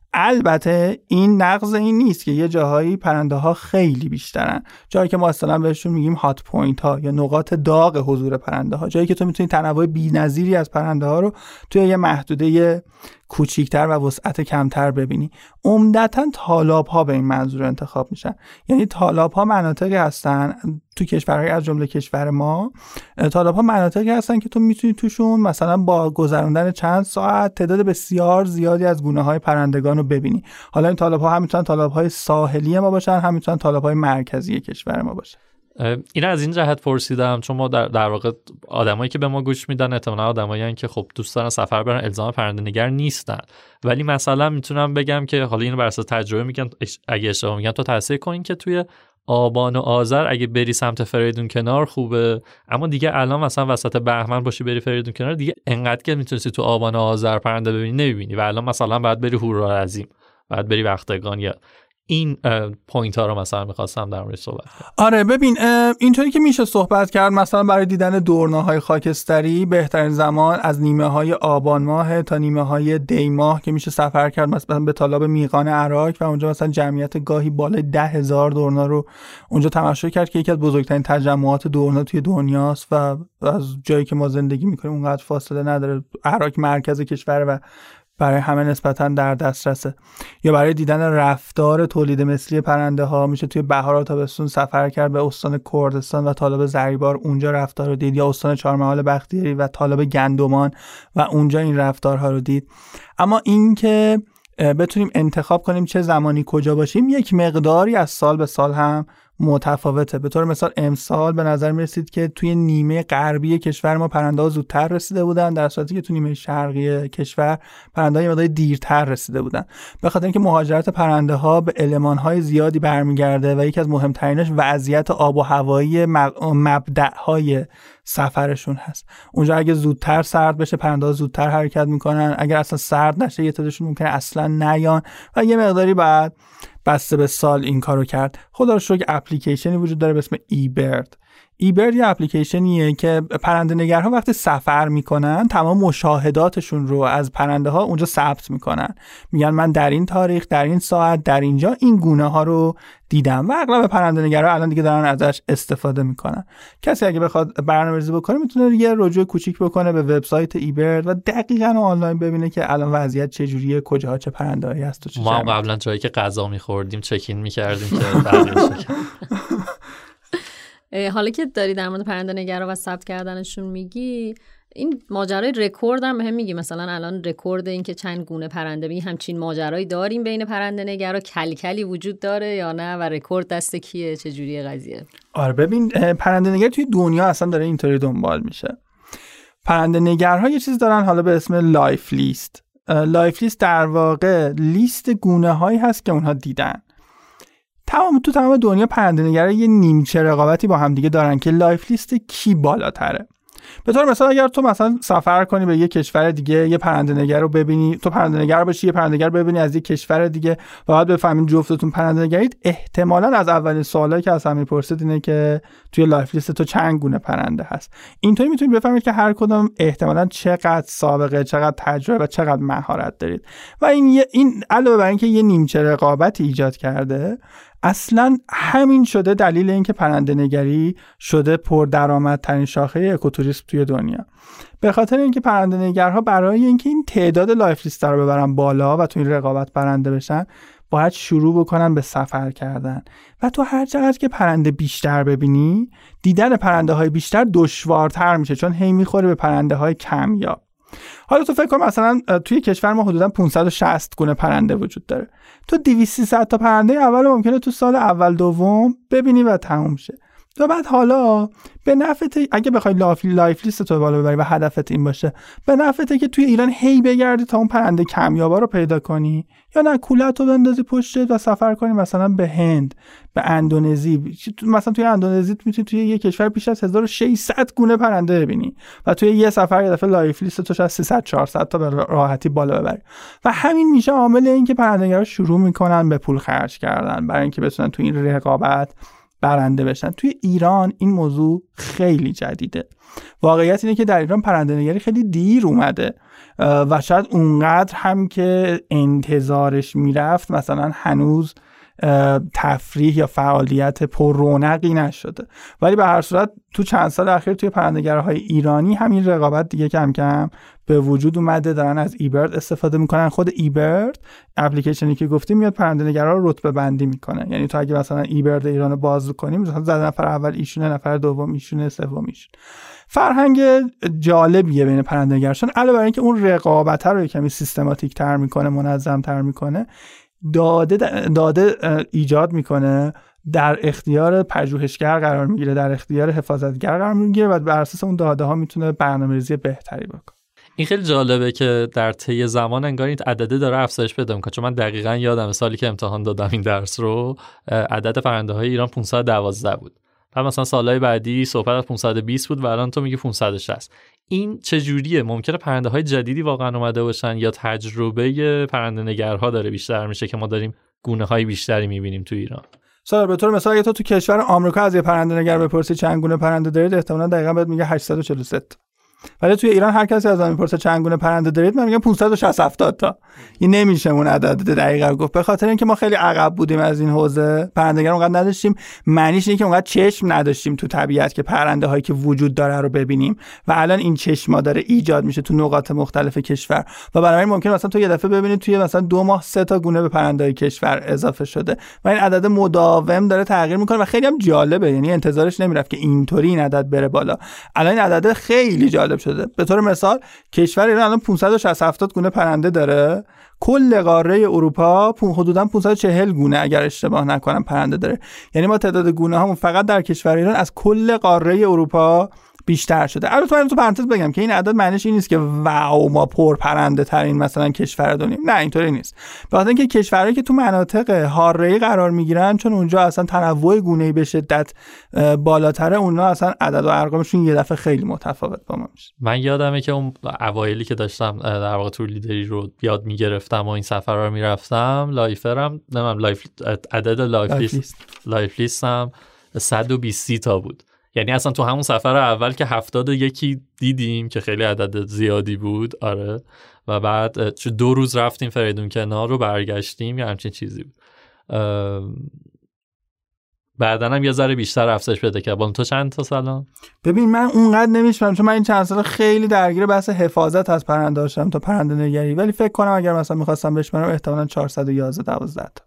البته این نقض این نیست که یه جاهایی پرنده ها خیلی بیشترن، جایی که ما اصلا بهشون میگیم هات پوینت ها یا نقاط داغ حضور پرنده ها، جایی که تو میتونی تنوع بی‌نظیری از پرنده ها رو توی یه محدوده کوچیک‌تر و وسعت کمتر ببینی. عمدتاً تالاب‌ها به این منظور انتخاب میشن. یعنی تالاب‌ها مناطقی هستن تو کشورهای از جمله کشور ما، تالاب‌ها مناطقی هستن که تو میتونی توشون مثلا با گذراندن چند ساعت تعداد بسیار زیادی از گونه‌های پرندگان رو ببینی. حالا این تالاب‌ها هم میتونن تالاب‌های ساحلی ما باشن، هم میتونن تالاب‌های مرکزی کشور ما باشن. این از این جهت پرسیدم چون ما در واقع آدمایی که به ما گوش میدن احتمالاً آدمایی هستن که خب دوست دارن سفر برن، الزام پرنده‌نگر نیستن، ولی مثلا میتونم بگم که حالا اینو بر اساس تجربه میگم، اگه اشتباه میگم تو تصحیح کنین که توی آبان و آذر اگه بری سمت فریدون کنار خوبه، اما دیگه الان مثلا وسط بهمن باشی بری فریدون کنار دیگه انقدر که میتونستی تو آبان و آذر پرنده ببینی نمیبینی، و الان مثلا بعد بری هورالعظیم، بعد بری وقتگان، یا این پوینت ها رو مثلا می‌خواستم در موردش صحبت کنم. آره ببین اینطوری که میشه صحبت کرد، مثلا برای دیدن دورناهای خاکستری بهترین زمان از نیمه های آبان ماه تا نیمه های دی ماه که میشه سفر کرد مثلا به تالاب میقان عراق و اونجا مثلا جمعیت گاهی بالای 10,000 دورنا رو اونجا تماشا کرد که یکی از بزرگترین تجمعات دورنا توی دنیاست و از جایی که ما زندگی میکنیم اونقدر فاصله نداره. عراق مرکز کشور و برای همه نسبتاً در دسترسه. یا برای دیدن رفتار تولید مثلی پرنده ها میشه توی بهار و تابستون سفر کرد به استان کردستان و تالاب زریبار، اونجا رفتار رو دید، یا استان چهارمحال بختیاری و تالاب گندمان و اونجا این رفتارها رو دید. اما این که بتونیم انتخاب کنیم چه زمانی کجا باشیم یک مقداری از سال به سال هم متفاوته. به طور مثال امسال به نظر می رسید که توی نیمه غربی کشور ما پرنده‌ها زودتر رسیده بودن، در صورتی که توی نیمه شرقی کشور پرنده‌ها یه مقدار دیرتر رسیده بودن، به خاطر اینکه مهاجرت پرنده‌ها به المان‌های زیادی برمیگرده و یکی از مهمترینش وضعیت آب و هوایی مبدأ‌های سفرشون هست. اونجا اگه زودتر سرد بشه پرنده‌ها زودتر حرکت میکنن، اگر اصلا سرد نشه یه تعدادشون ممکنه اصلا نیان و یه مقداری بعد بسته به سال این کارو کرد. خدا رو شکر اپلیکیشنی وجود داره به اسم ایبرد. ایبرد یه اپلیکیشنیه که پرنده نگرها وقتی سفر میکنن تمام مشاهداتشون رو از پرنده ها اونجا ثبت میکنن، میگن من در این تاریخ در این ساعت در اینجا این گونه ها رو دیدم و اغلب پرنده نگرها الان دیگه دارن ازش استفاده میکنن. کسی اگه بخواد برنامه‌ریزی بکنه میتونه یه رجوع کوچیک بکنه به وبسایت ایبرد و دقیقاً آنلاین ببینه که الان وضعیت چه جوریه، کجاها چه پرنده‌ای هست و چه. ما قبلا جایی که غذا می‌خوردیم چکین می‌کردیم که بقیه‌اش حالا که داری در مورد پرنده نگرا و ثبت کردنشون میگی، این ماجرای رکورد هم هم میگی، مثلا الان رکورد این که چند گونه پرنده بی همچین ماجرایی داریم بین پرنده نگرا، کلکلی وجود داره یا نه و رکورد دست کیه، چه جوریه قضیه؟ آره ببین پرنده نگر توی دنیا اصلا داره اینطوری دنبال میشه. پرنده نگرها یه چیز دارن حالا به اسم لایف لیست. لایف لیست در واقع لیست گونه هایی هست که اونها دیدن. تمام دنیا پرنده نگرها یه نیمچه رقابتی با هم دیگه دارن که لایف لیست کی بالاتره. به طور مثال اگر تو مثلا سفر کنی به یه کشور دیگه، یه پرنده نگر رو ببینی، تو پرنده نگر باشی یه پرنده نگر ببینی از یه کشور دیگه و بعد بفهمین جفتتون پرنده نگرید، احتمالاً از اولین سوالایی که از هم میپرسید اینه که توی لایف لیست تو چند گونه پرنده هست. اینطوری میتونید بفهمید که هر کدوم احتمالاً چقدر سابقه، چقدر تجربه و چقدر مهارت دارید. و این علاوه بر اینکه یه نیمچه رقابتی ایجاد کرده، اصلا همین شده دلیل اینکه پرنده نگری شده پردرآمدترین شاخه اکوتوریسم توی دنیا. به خاطر اینکه پرنده نگرها برای اینکه این تعداد لایف لیست رو ببرن بالا و تو این رقابت برنده بشن باید شروع بکنن به سفر کردن و تو هر چقدر که پرنده بیشتر ببینی دیدن پرنده های بیشتر دشوارتر میشه، چون هی میخوره به پرنده های کمیاب. حالا تو فکر کن مثلا توی کشور ما حدودا 560 گونه پرنده وجود داره، تو 200-300 تا پرنده اول ممکنه تو سال اول دوم ببینی و تموم شه. و بعد حالا به نفعت اگه بخوای لایف لیست تو بالا ببری و هدفت این باشه، به نفعته که توی ایران هی بگردی تا اون پرنده کمیابا رو پیدا کنی، یا نه کولتو بندازی پشتت و سفر کنی مثلا به هند، به اندونزی. مثلا توی اندونزی میتونی توی یه کشور بیش از 1600 گونه پرنده ببینی و توی یه سفر یه دفعه لایف لیست تو شاید 300-400 تا به راحتی بالا ببری. و همین میشه عامل این که پرنده‌گرا شروع میکنن به پول خرج کردن برای اینکه بتونن توی این رقابت برنده بشن. توی ایران این موضوع خیلی جدیده. واقعیت اینه که در ایران پرنده‌نگری خیلی دیر اومده و شاید اونقدر هم که انتظارش میرفت مثلا هنوز تفریح یا فعالیت پر رونقی نشده، ولی به هر صورت تو چند سال اخیر توی پرنده‌گرهای ایرانی همین رقابت دیگه کم کم به وجود اومده، دارن از ایبرد استفاده میکنن. خود ایبرد اپلیکیشنی که گفتیم میاد پرنده‌نگرها رو رتبه بندی میکنه، یعنی تو اگه مثلا ایبرد ایران رو باز کنیم مثلا زد نفر اول ایشونه، نفر دوم ایشونه، سوم ایشون. فرهنگ جالبیه بین پرنده‌نگرشون، علاوه بر اینکه اون رقابت رو کمی سیستماتیک تر میکنه، منظم تر میکنه، داده ایجاد میکنه، در اختیار پژوهشگر قرار میگیره، در اختیار حفاظتگر قرار میگیره و بر اساس اون داده ها میتونه برنامه‌ریزی بهتری بکنه. این خیلی جالبه که در طی زمان انگار این عدده داره افزایش پیدا میکنه، چون من دقیقاً یادم سالی که امتحان دادم این درس رو عدد پرنده‌های ایران 512 بود. بعد مثلا سالهای بعدی صحبت از 520 بود و الان تو میگی 560. این چجوریه؟ ممکنه پرنده‌های جدیدی واقعا اومده باشن یا تجربه پرنده‌نگرها داره بیشتر میشه که ما داریم گونه‌های بیشتری میبینیم تو ایران؟ به طور مثال اگه تو کشور آمریکا از یه پرنده‌نگر بپرسی چند گونه پرنده دارید، احتمالاً دقیقاً بهت میگه 843. ولی توی ایران هر کسی از من میپرسه چند گونه پرنده دارید، من میگم 560 تا. این نمیشه اون عدد دقیقاً گفت، به خاطر اینکه ما خیلی عقب بودیم از این حوزه، پرنده‌گر اونقدر نداشتیم. معنیش اینه که اونقدر چشم نداشتیم تو طبیعت که پرنده هایی که وجود داره رو ببینیم و الان این چشما داره ایجاد میشه تو نقاط مختلف کشور و بنابراین ممکن مثلا تو یه دفعه ببینید توی مثلا 2 ماه 3 تا گونه به پرنده‌های کشور اضافه شده و این عدد مداوم داره تغییر میکنه و خیلی هم جالبه، یعنی انتظارش نمیرفت که اینطوری این عدد بره بالا. الان این عدد خیلی جالب شده. به طور مثال کشور ایران الان 560 گونه پرنده داره، کل قاره اروپا حدوداً 540 گونه اگر اشتباه نکنم پرنده داره. یعنی ما تعداد گونه هامون فقط در کشور ایران از کل قاره اروپا بیشتر شده. البته من تو پرانتز بگم که این عدد معنیش این نیست که واو ما پر پرنده ترین مثلا کشور دنیا، نه اینطوری نیست. به خاطر اینکه کشورهایی که تو مناطق حاره‌ای قرار میگیرن چون اونجا اصلا تنوع گونه‌ای به شدت بالاتره، اونها اصلا عدد و ارقامشون یه دفعه خیلی متفاوت با ما میشه. من یادمه که اون اوایلی که داشتم در واقع تور لیدری رو یاد میگرفتم و این سفرها رو میرفتم، لایفرم نمیدونم عدد لایف لیستم 120 تا بود. یعنی اصلا تو همون سفر اول که 71 دیدیم که خیلی عدد زیادی بود، آره، و بعد 2 روز رفتیم فریدون کنار رو برگشتیم یا همچین چیزی بود. بعدن هم یه ذره بیشتر افزایش پیدا کرد. تو چند تا سالم؟ ببین من اونقدر نمیشم چون من این چند سال خیلی درگیر بحث حفاظت از پرنده داشتم تا پرنده نگری، ولی فکر کنم اگر مثلا می‌خواستم بشمارم احتمالاً 411 12 تا.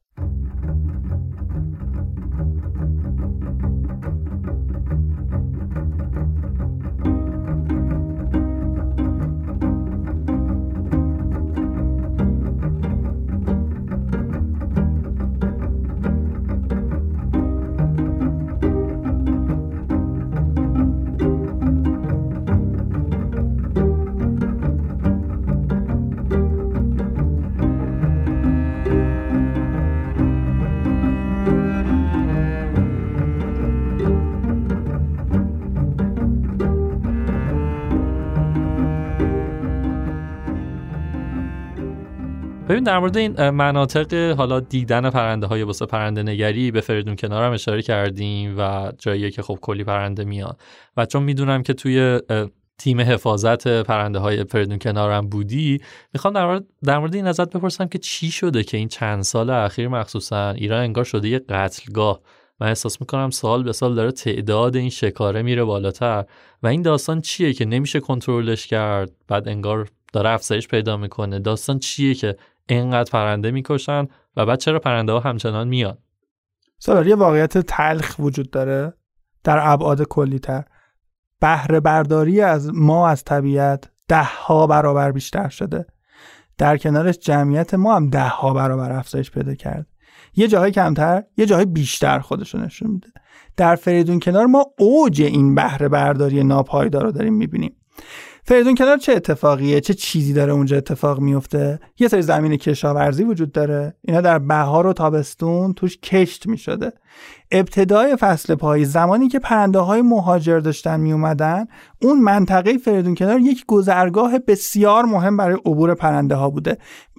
ببین در مورد این مناطق حالا دیدن پرنده های واسه پرنده نگری به فریدون کنار هم اشاره کردیم و جاییه که خب کلی پرنده میاد و چون میدونم که توی تیم حفاظت پرنده های فریدون کنار هم بودی، میخوام در مورد این ازت بپرسم که چی شده که این چند سال اخیر مخصوصا ایران انگار شده یه قتلگاه. من احساس میکنم سال به سال داره تعداد این شکاره میره بالاتر و این داستان چیه که نمیشه کنترلش کرد، بعد انگار داره افزایش پیدا میکنه. داستان چیه که اینقدر پرنده میکشن و بعد چرا پرنده ها همچنان میان؟ سالار یه واقعیت تلخ وجود داره در ابعاد کلی‌تر. بهره برداری از ما از طبیعت 10 برابر بیشتر شده، در کنارش جمعیت ما هم 10 برابر افزایش پیدا کرد. یه جاهای کمتر، یه جاهای بیشتر خودشو نشون میده. در فریدون کنار ما اوج این بهره برداری ناپایدار رو داریم میبینیم. فریدون کنار چه اتفاقیه؟ چه چیزی داره اونجا اتفاق میفته؟ یه سری زمین کشاورزی وجود داره، اینا در بهار و تابستون توش کشت میشده. ابتدای فصل پاییز زمانی که پرنده های مهاجر داشتن می اومدن، اون منطقه فریدون کنار یک گذرگاه بسیار مهم برای عبور پرنده ها بوده.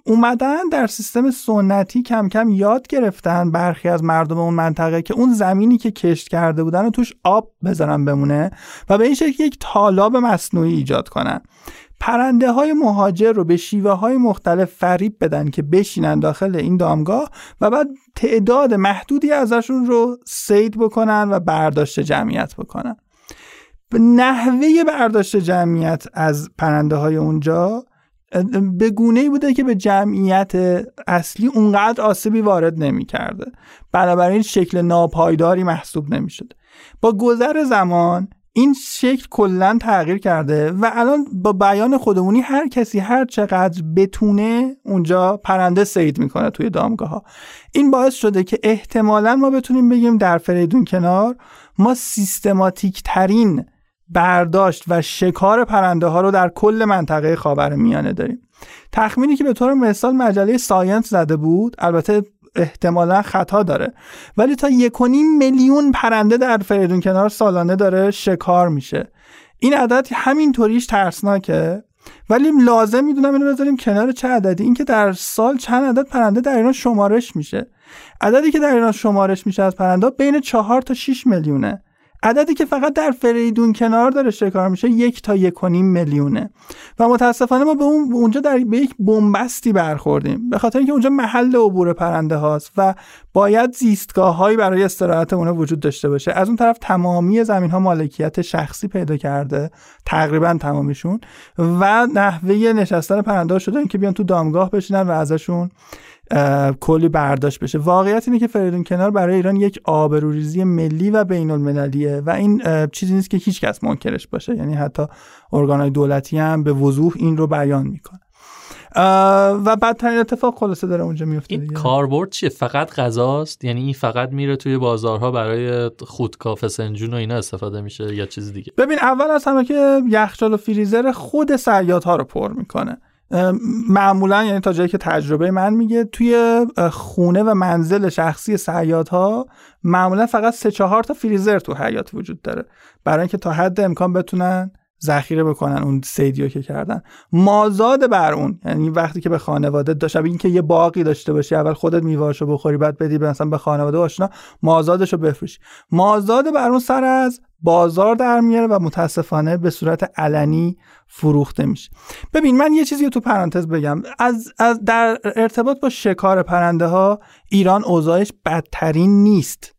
اومدن در سیستم سنتی کم کم یاد گرفتن برخی از مردم اون منطقه که اون زمینی که کشت کرده بودن و توش آب بذارن بمونه و به این شکل یک تالاب مصنوعی ایجاد کنن. پرنده های مهاجر رو به شیوه های مختلف فریب بدن که بشینن داخل این دامگاه و بعد تعداد محدودی ازشون رو صید بکنن و برداشت جمعیت بکنن. نحوه برداشت جمعیت از پرنده های اونجا به گونه‌ای بوده که به جمعیت اصلی اونقدر آسیبی وارد نمی کرده، بنابراین شکل ناپایداری محسوب نمی شده. با گذر زمان این شکل کلاً تغییر کرده و الان با بیان خودمونی هر کسی هر چقدر بتونه اونجا پرنده صید میکنه توی دامگاه ها. این باعث شده که احتمالاً ما بتونیم بگیم در فریدون کنار ما سیستماتیک ترین برداشت و شکار پرنده ها رو در کل منطقه خاورمیانه داریم. تخمینی که به طور مثال مجله ساینس زده بود، البته احتمالا خطا داره، ولی تا 1.5 میلیون پرنده در فریدون کنار سالانه داره شکار میشه. این عدد همینطوریش ترسناکه، ولی لازم میدونم اینو بذاریم کنار چه عددی، این که در سال چند عدد پرنده در ایران شمارش میشه. عددی که در ایران شمارش میشه از پرنده بین 4 تا 6 میلیونه. عددی که فقط در فریدون کنار داره شکار میشه 1 تا 1.5 میلیونه و متاسفانه ما به اونجا به یک بنبستی برخوردیم، به خاطر اینکه اونجا محل عبور پرنده هاست و باید زیستگاه‌هایی برای استراحت اونها وجود داشته باشه. از اون طرف تمامی زمین‌ها مالکیت شخصی پیدا کرده، تقریبا تمامیشون، و نحوه نشستن پرنده ها شده که بیان تو دامگاه بشینن و ازشون کلی برداشت بشه. واقعیت اینه که فریدون کنار برای ایران یک آبروریزی ملی و بین المللیه و این چیزی نیست که هیچ کس منکرش باشه، یعنی حتی ارگان‌های دولتی هم به وضوح این رو بیان میکنه. و بدترین اتفاق خلاصه داره اونجا میفته. این کاربرد چیه؟ فقط غذاست؟ یعنی این فقط میره توی بازارها برای خودکار فسنجون و اینا استفاده میشه یا چیز دیگه؟ ببین، اول از همه که یخچال و فریزر خود صیادها رو پر میکنه. معمولا، یعنی تا جایی که تجربه من میگه، توی خونه و منزل شخصی صیادها معمولا فقط 3-4 تا فریزر تو حیاط وجود داره برای اینکه تا حد امکان بتونن ذخیره بکنن اون صیدیو که کردن. مازاد بر اون، یعنی وقتی که به خانواده داشته این که یه باقی داشته باشی، اول خودت میوهاشو بخوری بعد بدی مثلا به خانواده آشنا، مازادشو بفروشی. مازاد بر اون سر از بازار در میاره و متاسفانه به صورت علنی فروخته میشه. ببین، من یه چیزی رو تو پرانتز بگم، از در ارتباط با شکار پرنده ها ایران اوضاعش بدترین نیست.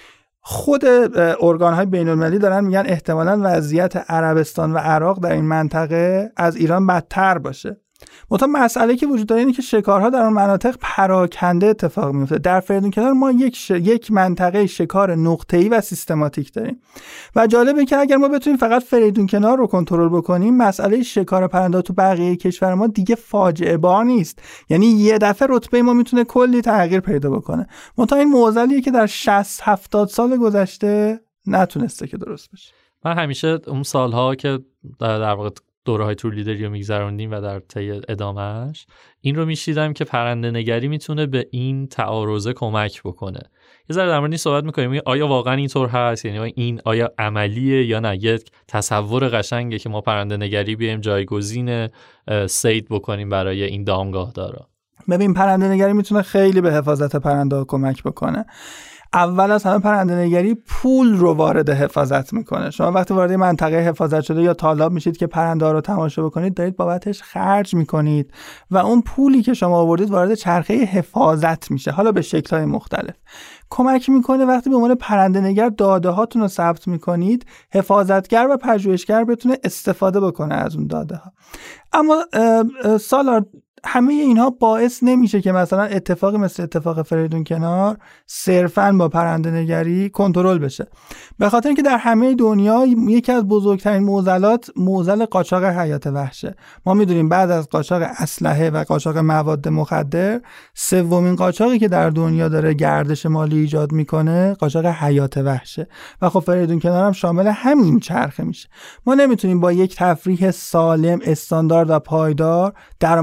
خود ارگان‌های بین‌المللی دارن میگن احتمالاً وضعیت عربستان و عراق در این منطقه از ایران بدتر باشه. منتها مسئله که وجود داره اینه که شکارها در اون مناطق پراکنده اتفاق میفته. در فریدون کنار ما یک منطقه شکار نقطه‌ای و سیستماتیک داریم و جالبه که اگر ما بتونیم فقط فریدون کنار رو کنترل بکنیم، مسئله شکار پرنده تو بقیه کشور ما دیگه فاجعه بار نیست. یعنی یه دفعه رتبه ما میتونه کلی تغییر پیدا بکنه. منتها این معضلیه که در 60-70 سال گذشته نتونسته که درست بشه. من همیشه اون سالها که در واقع دوره‌های تور لیدری رو میگذروندیم و در طی ادامهش این رو میشیدم که پرنده نگری میتونه به این تعارضه کمک بکنه. یه ذره در مورد این صحبت میکنیم، آیا واقعا اینطور هست؟ یعنی این آیا عملیه یا نه یک تصور قشنگه که ما پرنده نگری بیایم جایگزین صید بکنیم برای این دامگاه دارا؟ ببین، پرنده نگری میتونه خیلی به حفاظت پرنده کمک بکنه. اول از همه پرنده نگری پول رو وارد حفاظت میکنه. شما وقتی وارد منطقه حفاظت شده یا تالاب میشید که پرنده ها رو تماشا بکنید، دارید بابتش خرج میکنید و اون پولی که شما آوردید وارد چرخه حفاظت میشه، حالا به شکل‌های مختلف. کمک میکنه وقتی به عنوان پرنده نگر داده هاتون رو ثبت میکنید، حفاظتگر و پژوهشگر بتونه استفاده بکنه از اون داده ها. اما سالار، همه اینها باعث نمیشه که مثلا اتفاقی مثل اتفاق فریدون کنار صرفاً با پرنده نگری کنترل بشه، به خاطر اینکه در همه دنیا یکی از بزرگترین معضل قاچاق حیات وحشه. ما میدونیم بعد از قاچاق اسلحه و قاچاق مواد مخدر، سومین قاچاقی که در دنیا داره گردش مالی ایجاد میکنه قاچاق حیات وحشه و خب فریدون کنار هم شامل همین چرخه میشه. ما نمیتونیم با یک تفریح سالم، استاندارد و پایدار درآمدی ایجاد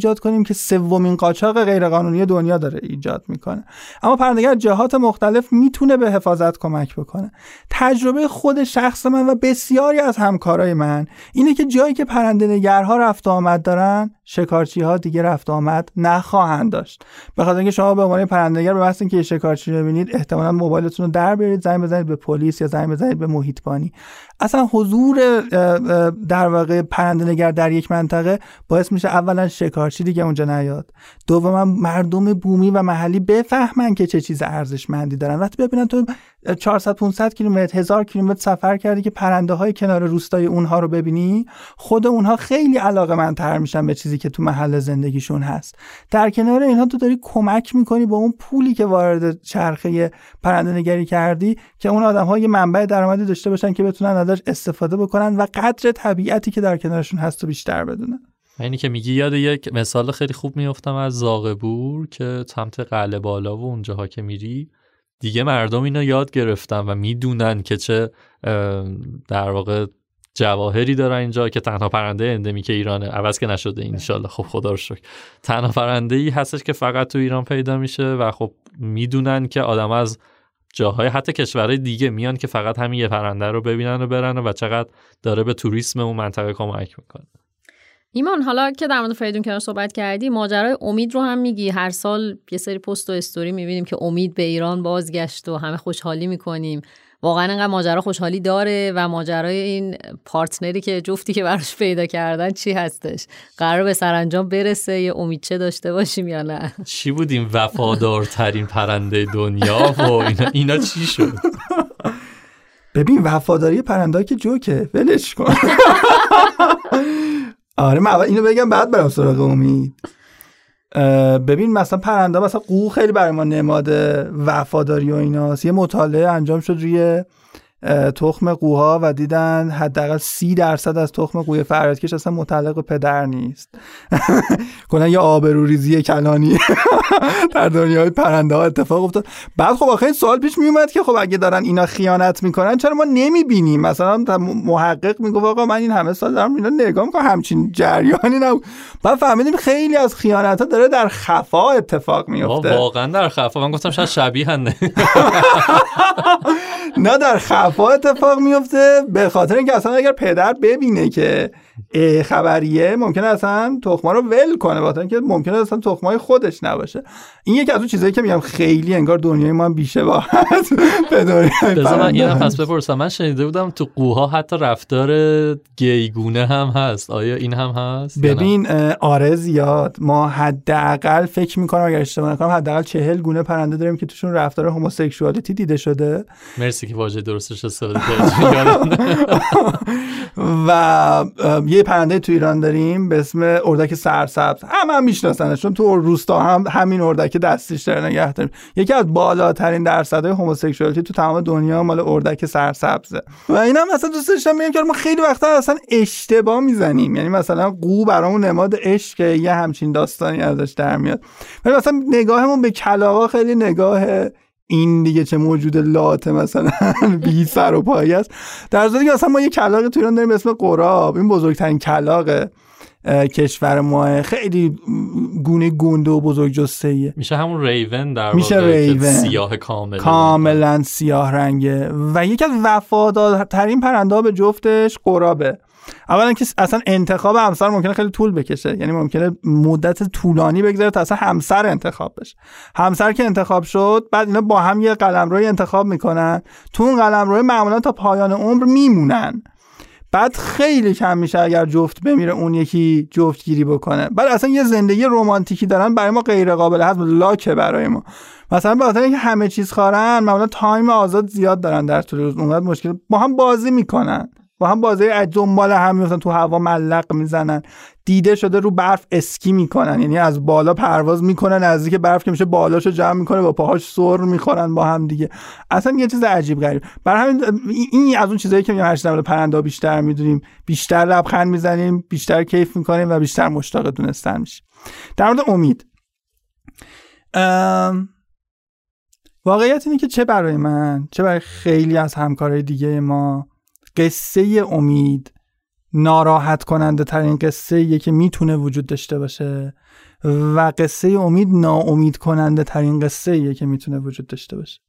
ایجاد کنیم که سومین قاچاق غیرقانونی دنیا داره ایجاد میکنه. اما پرنده‌گر جهات مختلف میتونه به حفاظت کمک بکنه. تجربه خود شخص من و بسیاری از همکارای من اینه که جایی که پرنده‌نگرها رفت و آمد دارن، شکارچی‌ها دیگه رفت و آمد نخواهند داشت. به خاطر اینکه شما به عنوان پرنده‌گر به واسه اینکه شکارچی رو ببینید احتمالاً موبایلتون رو در برید، زنگ بزنید به پلیس یا زنگ بزنید به محیطبانی. اصلا حضور در واقع پرنده‌نگر در یک منطقه باعث میشه اولا شکارچی دیگه اونجا نیاد، دوما مردم بومی و محلی بفهمن که چه چیز ارزشمندی دارن. وقتی ببینن تو 400 500 کیلومتر 1000 کیلومتر سفر کردی که پرنده‌های کنار روستای اونها رو ببینی، خود اونها خیلی علاقه‌مندتر میشن به چیزی که تو محل زندگیشون هست. در کنار اینها تو داری کمک میکنی با اون پولی که وارد چرخه پرنده‌نگری کردی که اون آدم‌ها یه منبع درآمدی داشته باشن که بتونن ازش استفاده بکنن و قدر طبیعتی که در کنارشون هست رو بیشتر بدونن. اینی که میگی یاد یک مثال خیلی خوب میافتم از زاغبور که سمت قلعه بالا و اونجاها که میری دیگه مردم اینو یاد گرفتن و میدونن که چه در واقع جواهری داره اینجا که تنها پرنده اندمیک ایرانه، عوض که نشده انشالله، خب خدا رو شکر. تنها پرنده‌ای هستش که فقط تو ایران پیدا میشه و خب میدونن که آدم از جاهای حتی کشورهای دیگه میان که فقط همین یه پرنده رو ببینن و برن و چقدر داره به توریسم اون منطقه کمک میکنه. ایمان، حالا که در مورد فریدون کنار صحبت کردی، ماجرای امید رو هم میگی. هر سال یه سری پست و استوری میبینیم که امید به ایران بازگشت و همه خوشحالی میکنیم. واقعا انقدر ماجرا خوشحالی داره و ماجرای این پارتنری که جفتی که براش پیدا کردن چی هستش؟ قرار به سرانجام برسه؟ یه امیدچه داشته باشیم یا نه؟ چی بودیم وفادارترین پرنده دنیا و اینا چی شد؟ ببین وفاداری پرنده که جوکه، ولش کن. آره من اول اینو بگم بعد برم سراغ امید. ببین مثلا پرنده، مثلا قو خیلی برای ما نماد وفاداری و ایناست. یه مطالعه انجام شد روی تخم قوها و دیدن حداقل 30% از تخم قوی فریادکش اصلا متعلق به پدر نیست. کلا یه آبروریزی کلانی در دنیای پرنده ها اتفاق افتاد. بعد خب آخه این سوال پیش می اومد که خب اگه دارن اینا خیانت میکنن چرا ما نمیبینیم؟ مثلا محقق میگه آقا من این همه سال دارم اینا نگاه میکنم همچین جریانی نبود. بعد فهمیدیم خیلی از خیانت ها داره در خفا اتفاق میفته. واقعا در خفا. من گفتم شاید شبیهن. نه در خفا اتفاق میفته، به خاطر اینکه اصلا اگر پدر ببینه که خبریه ممکنه اصلا تخما رو ول کنه، با اینکه ممکنه اصلا تخمای خودش نباشه. این یکی از اون چیزایی که میگم خیلی انگار دنیای ما بی‌شباهت به دنیای پرنده. من اینو پس بپرسم، من شنیده بودم تو قوها حتی رفتار گیگونه هم هست، آیا این هم هست؟ ببین آره زیاد. ما حداقل فکر می‌کنم اگر اشتباه نکنم حداقل 40 گونه پرنده داریم که توشون رفتار هوموسکشوالیتی دیده شده. مرسی که واژه درستش استفاده کردید. و یه پرنده تو ایران داریم به اسم اردک سرسبز، هم میشناسنش چون تو روستا هم همین اردک دستیش داره نگه داریم. یکی از بالاترین درصدهای هوموسکشوالیتی تو تمام دنیا مال اردک سرسبزه. و اینا مثلا دوست داشتم میگم که ما خیلی وقتا اصلا اشتباه میزنیم، یعنی مثلا قو برامون نماد عشق، یه همچین داستانی ازش در میاد، ولی مثلا نگاهمون به کلاغا خیلی نگاه این دیگه چه موجود لاته مثلا بی سر و پایی است. در صورتی که اصلا ما یه کلاغ تو ایران داریم به اسم قراب. این بزرگترین کلاغ کشور ما، خیلی گونه گنده و بزرگ جثه‌ایه. میشه همون ریون در میشه ریون. سیاه کاملا سیاه رنگه و یکی از وفادارترین پرنده ها به جفتش قرابه. اولا که اصلا انتخاب همسر ممکنه خیلی طول بکشه، یعنی ممکنه مدت طولانی بگذره تا اصلا همسر انتخاب بشه. همسر که انتخاب شد بعد اینا با هم یه قلمروی انتخاب میکنن، تو اون قلمروی معمولا تا پایان عمر میمونن. بعد خیلی کم میشه اگر جفت بمیره اون یکی جفت گیری بکنه. بعد اصلا یه زندگی رمانتیکی دارن برای ما غیر قابل هضم، لاکه برای ما. مثلا به خاطر اینکه همه چیز خارن معمولا تایم آزاد زیاد دارن در طول روز، اونقدر مشکل با هم بازی میکنن، با هم بازی دنبال هم میفتن، تو هوا ملق میزنن، دیده شده رو برف اسکی میکنن، یعنی از بالا پرواز میکنن، نزدیک برف که میشه بالاشو جمع میکنه با پاهاش سر میخورن با هم دیگه. اصلا یه چیز عجیب غریب. برای همین این از اون چیزایی که میگم هر چیز پرنده بیشتر میدونیم، بیشتر لبخند میزنیم، بیشتر کیف میکنیم و بیشتر مشتاق دونستن میشیم. در مورد امید، واقعیت اینه که چه برای من چه برای خیلی از همکارای دیگه ما قصه امید ناراحت کننده ترین قصه‌ایه که میتونه وجود داشته باشه و قصه امید ناامید کننده ترین قصه‌ایه که میتونه وجود داشته باشه.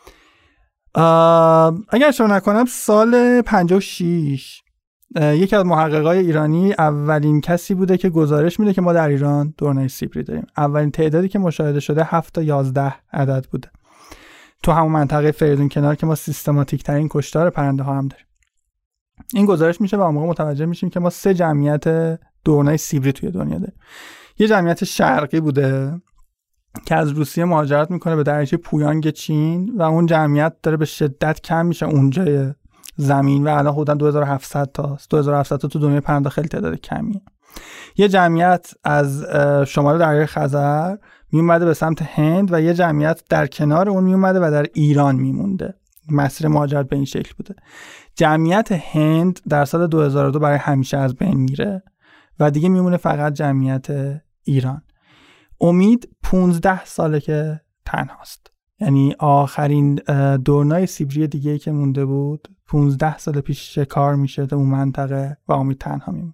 اگر اشتباه نکنم سال 56 یکی از محققای ایرانی اولین کسی بوده که گزارش میده که ما در ایران دورنای سیبری داریم. اولین تعدادی که مشاهده شده 7 تا 11 عدد بوده تو همون منطقه فریدون کنار که ما سیستماتیک ترین کشتار پرنده ها هم داریم. این گزارش میشه و اون موقع متوجه میشیم که ما 3 جمعیت دورنای سیبری توی دنیا داریم. یه جمعیت شرقی بوده که از روسیه مهاجرت میکنه به دریاچه پویانگ چین و اون جمعیت داره به شدت کم میشه اونجای زمین و الان حدود 2700 تاست. 2700 تا تو دنیای پرنده خیلی تعداد کمیه. یه جمعیت از شمال دریای خزر می اومده به سمت هند و یه جمعیت در کنار اون می اومده و در ایران میمونده. مسیر مهاجرت به این شکل بوده. جمعیت هند در سال 2002 برای همیشه از بین میره و دیگه میمونه فقط جمعیت ایران. امید 15 ساله که تنهاست. یعنی آخرین دورنای سیبری دیگه که مونده بود 15 سال پیش شکار میشه در اون منطقه و امید تنها میمونه.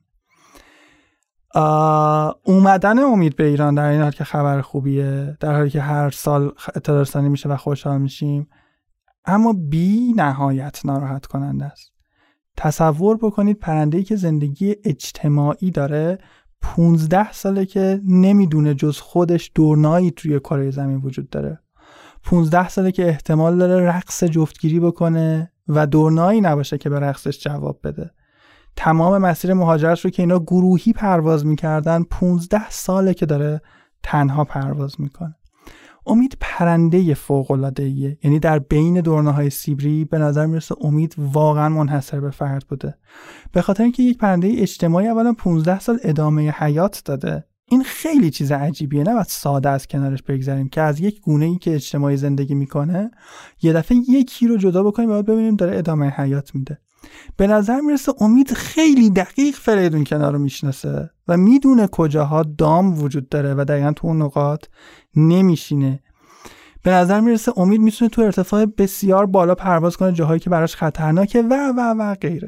اومدن امید به ایران در این حال که خبر خوبیه، در حالی که هر سال اطلاع رسانی میشه و خوشحال میشیم، اما بی نهایت ناراحت کننده است. تصور بکنید پرنده‌ای که زندگی اجتماعی داره 15 ساله که نمیدونه جز خودش دورنایی توی کره زمین وجود داره. 15 ساله که احتمال داره رقص جفتگیری بکنه و دورنایی نباشه که به رقصش جواب بده. تمام مسیر مهاجرت رو که اینا گروهی پرواز میکردن 15 ساله که داره تنها پرواز میکنه. امید پرنده فوق‌العاده‌ایه. یعنی در بین دورنه‌های سیبری به نظر میرسه امید واقعا منحصر به فرد بوده. به خاطر اینکه یک پرنده اجتماعی اولا 15 سال ادامه حیات داده. این خیلی چیز عجیبیه، نه باید ساده از کنارش بگذاریم که از یک گونه‌ای که اجتماعی زندگی میکنه یه دفعه یکی رو جدا بکنیم و ببینیم داره ادامه حیات میده. به نظر میرسه امید خیلی دقیق فریدون کنار رو میشناسه و میدونه کجاها دام وجود داره و دقیقا تو اون نقاط نمیشینه. به نظر میرسه امید میتونه تو ارتفاع بسیار بالا پرواز کنه، جاهایی که براش خطرناکه و غیره.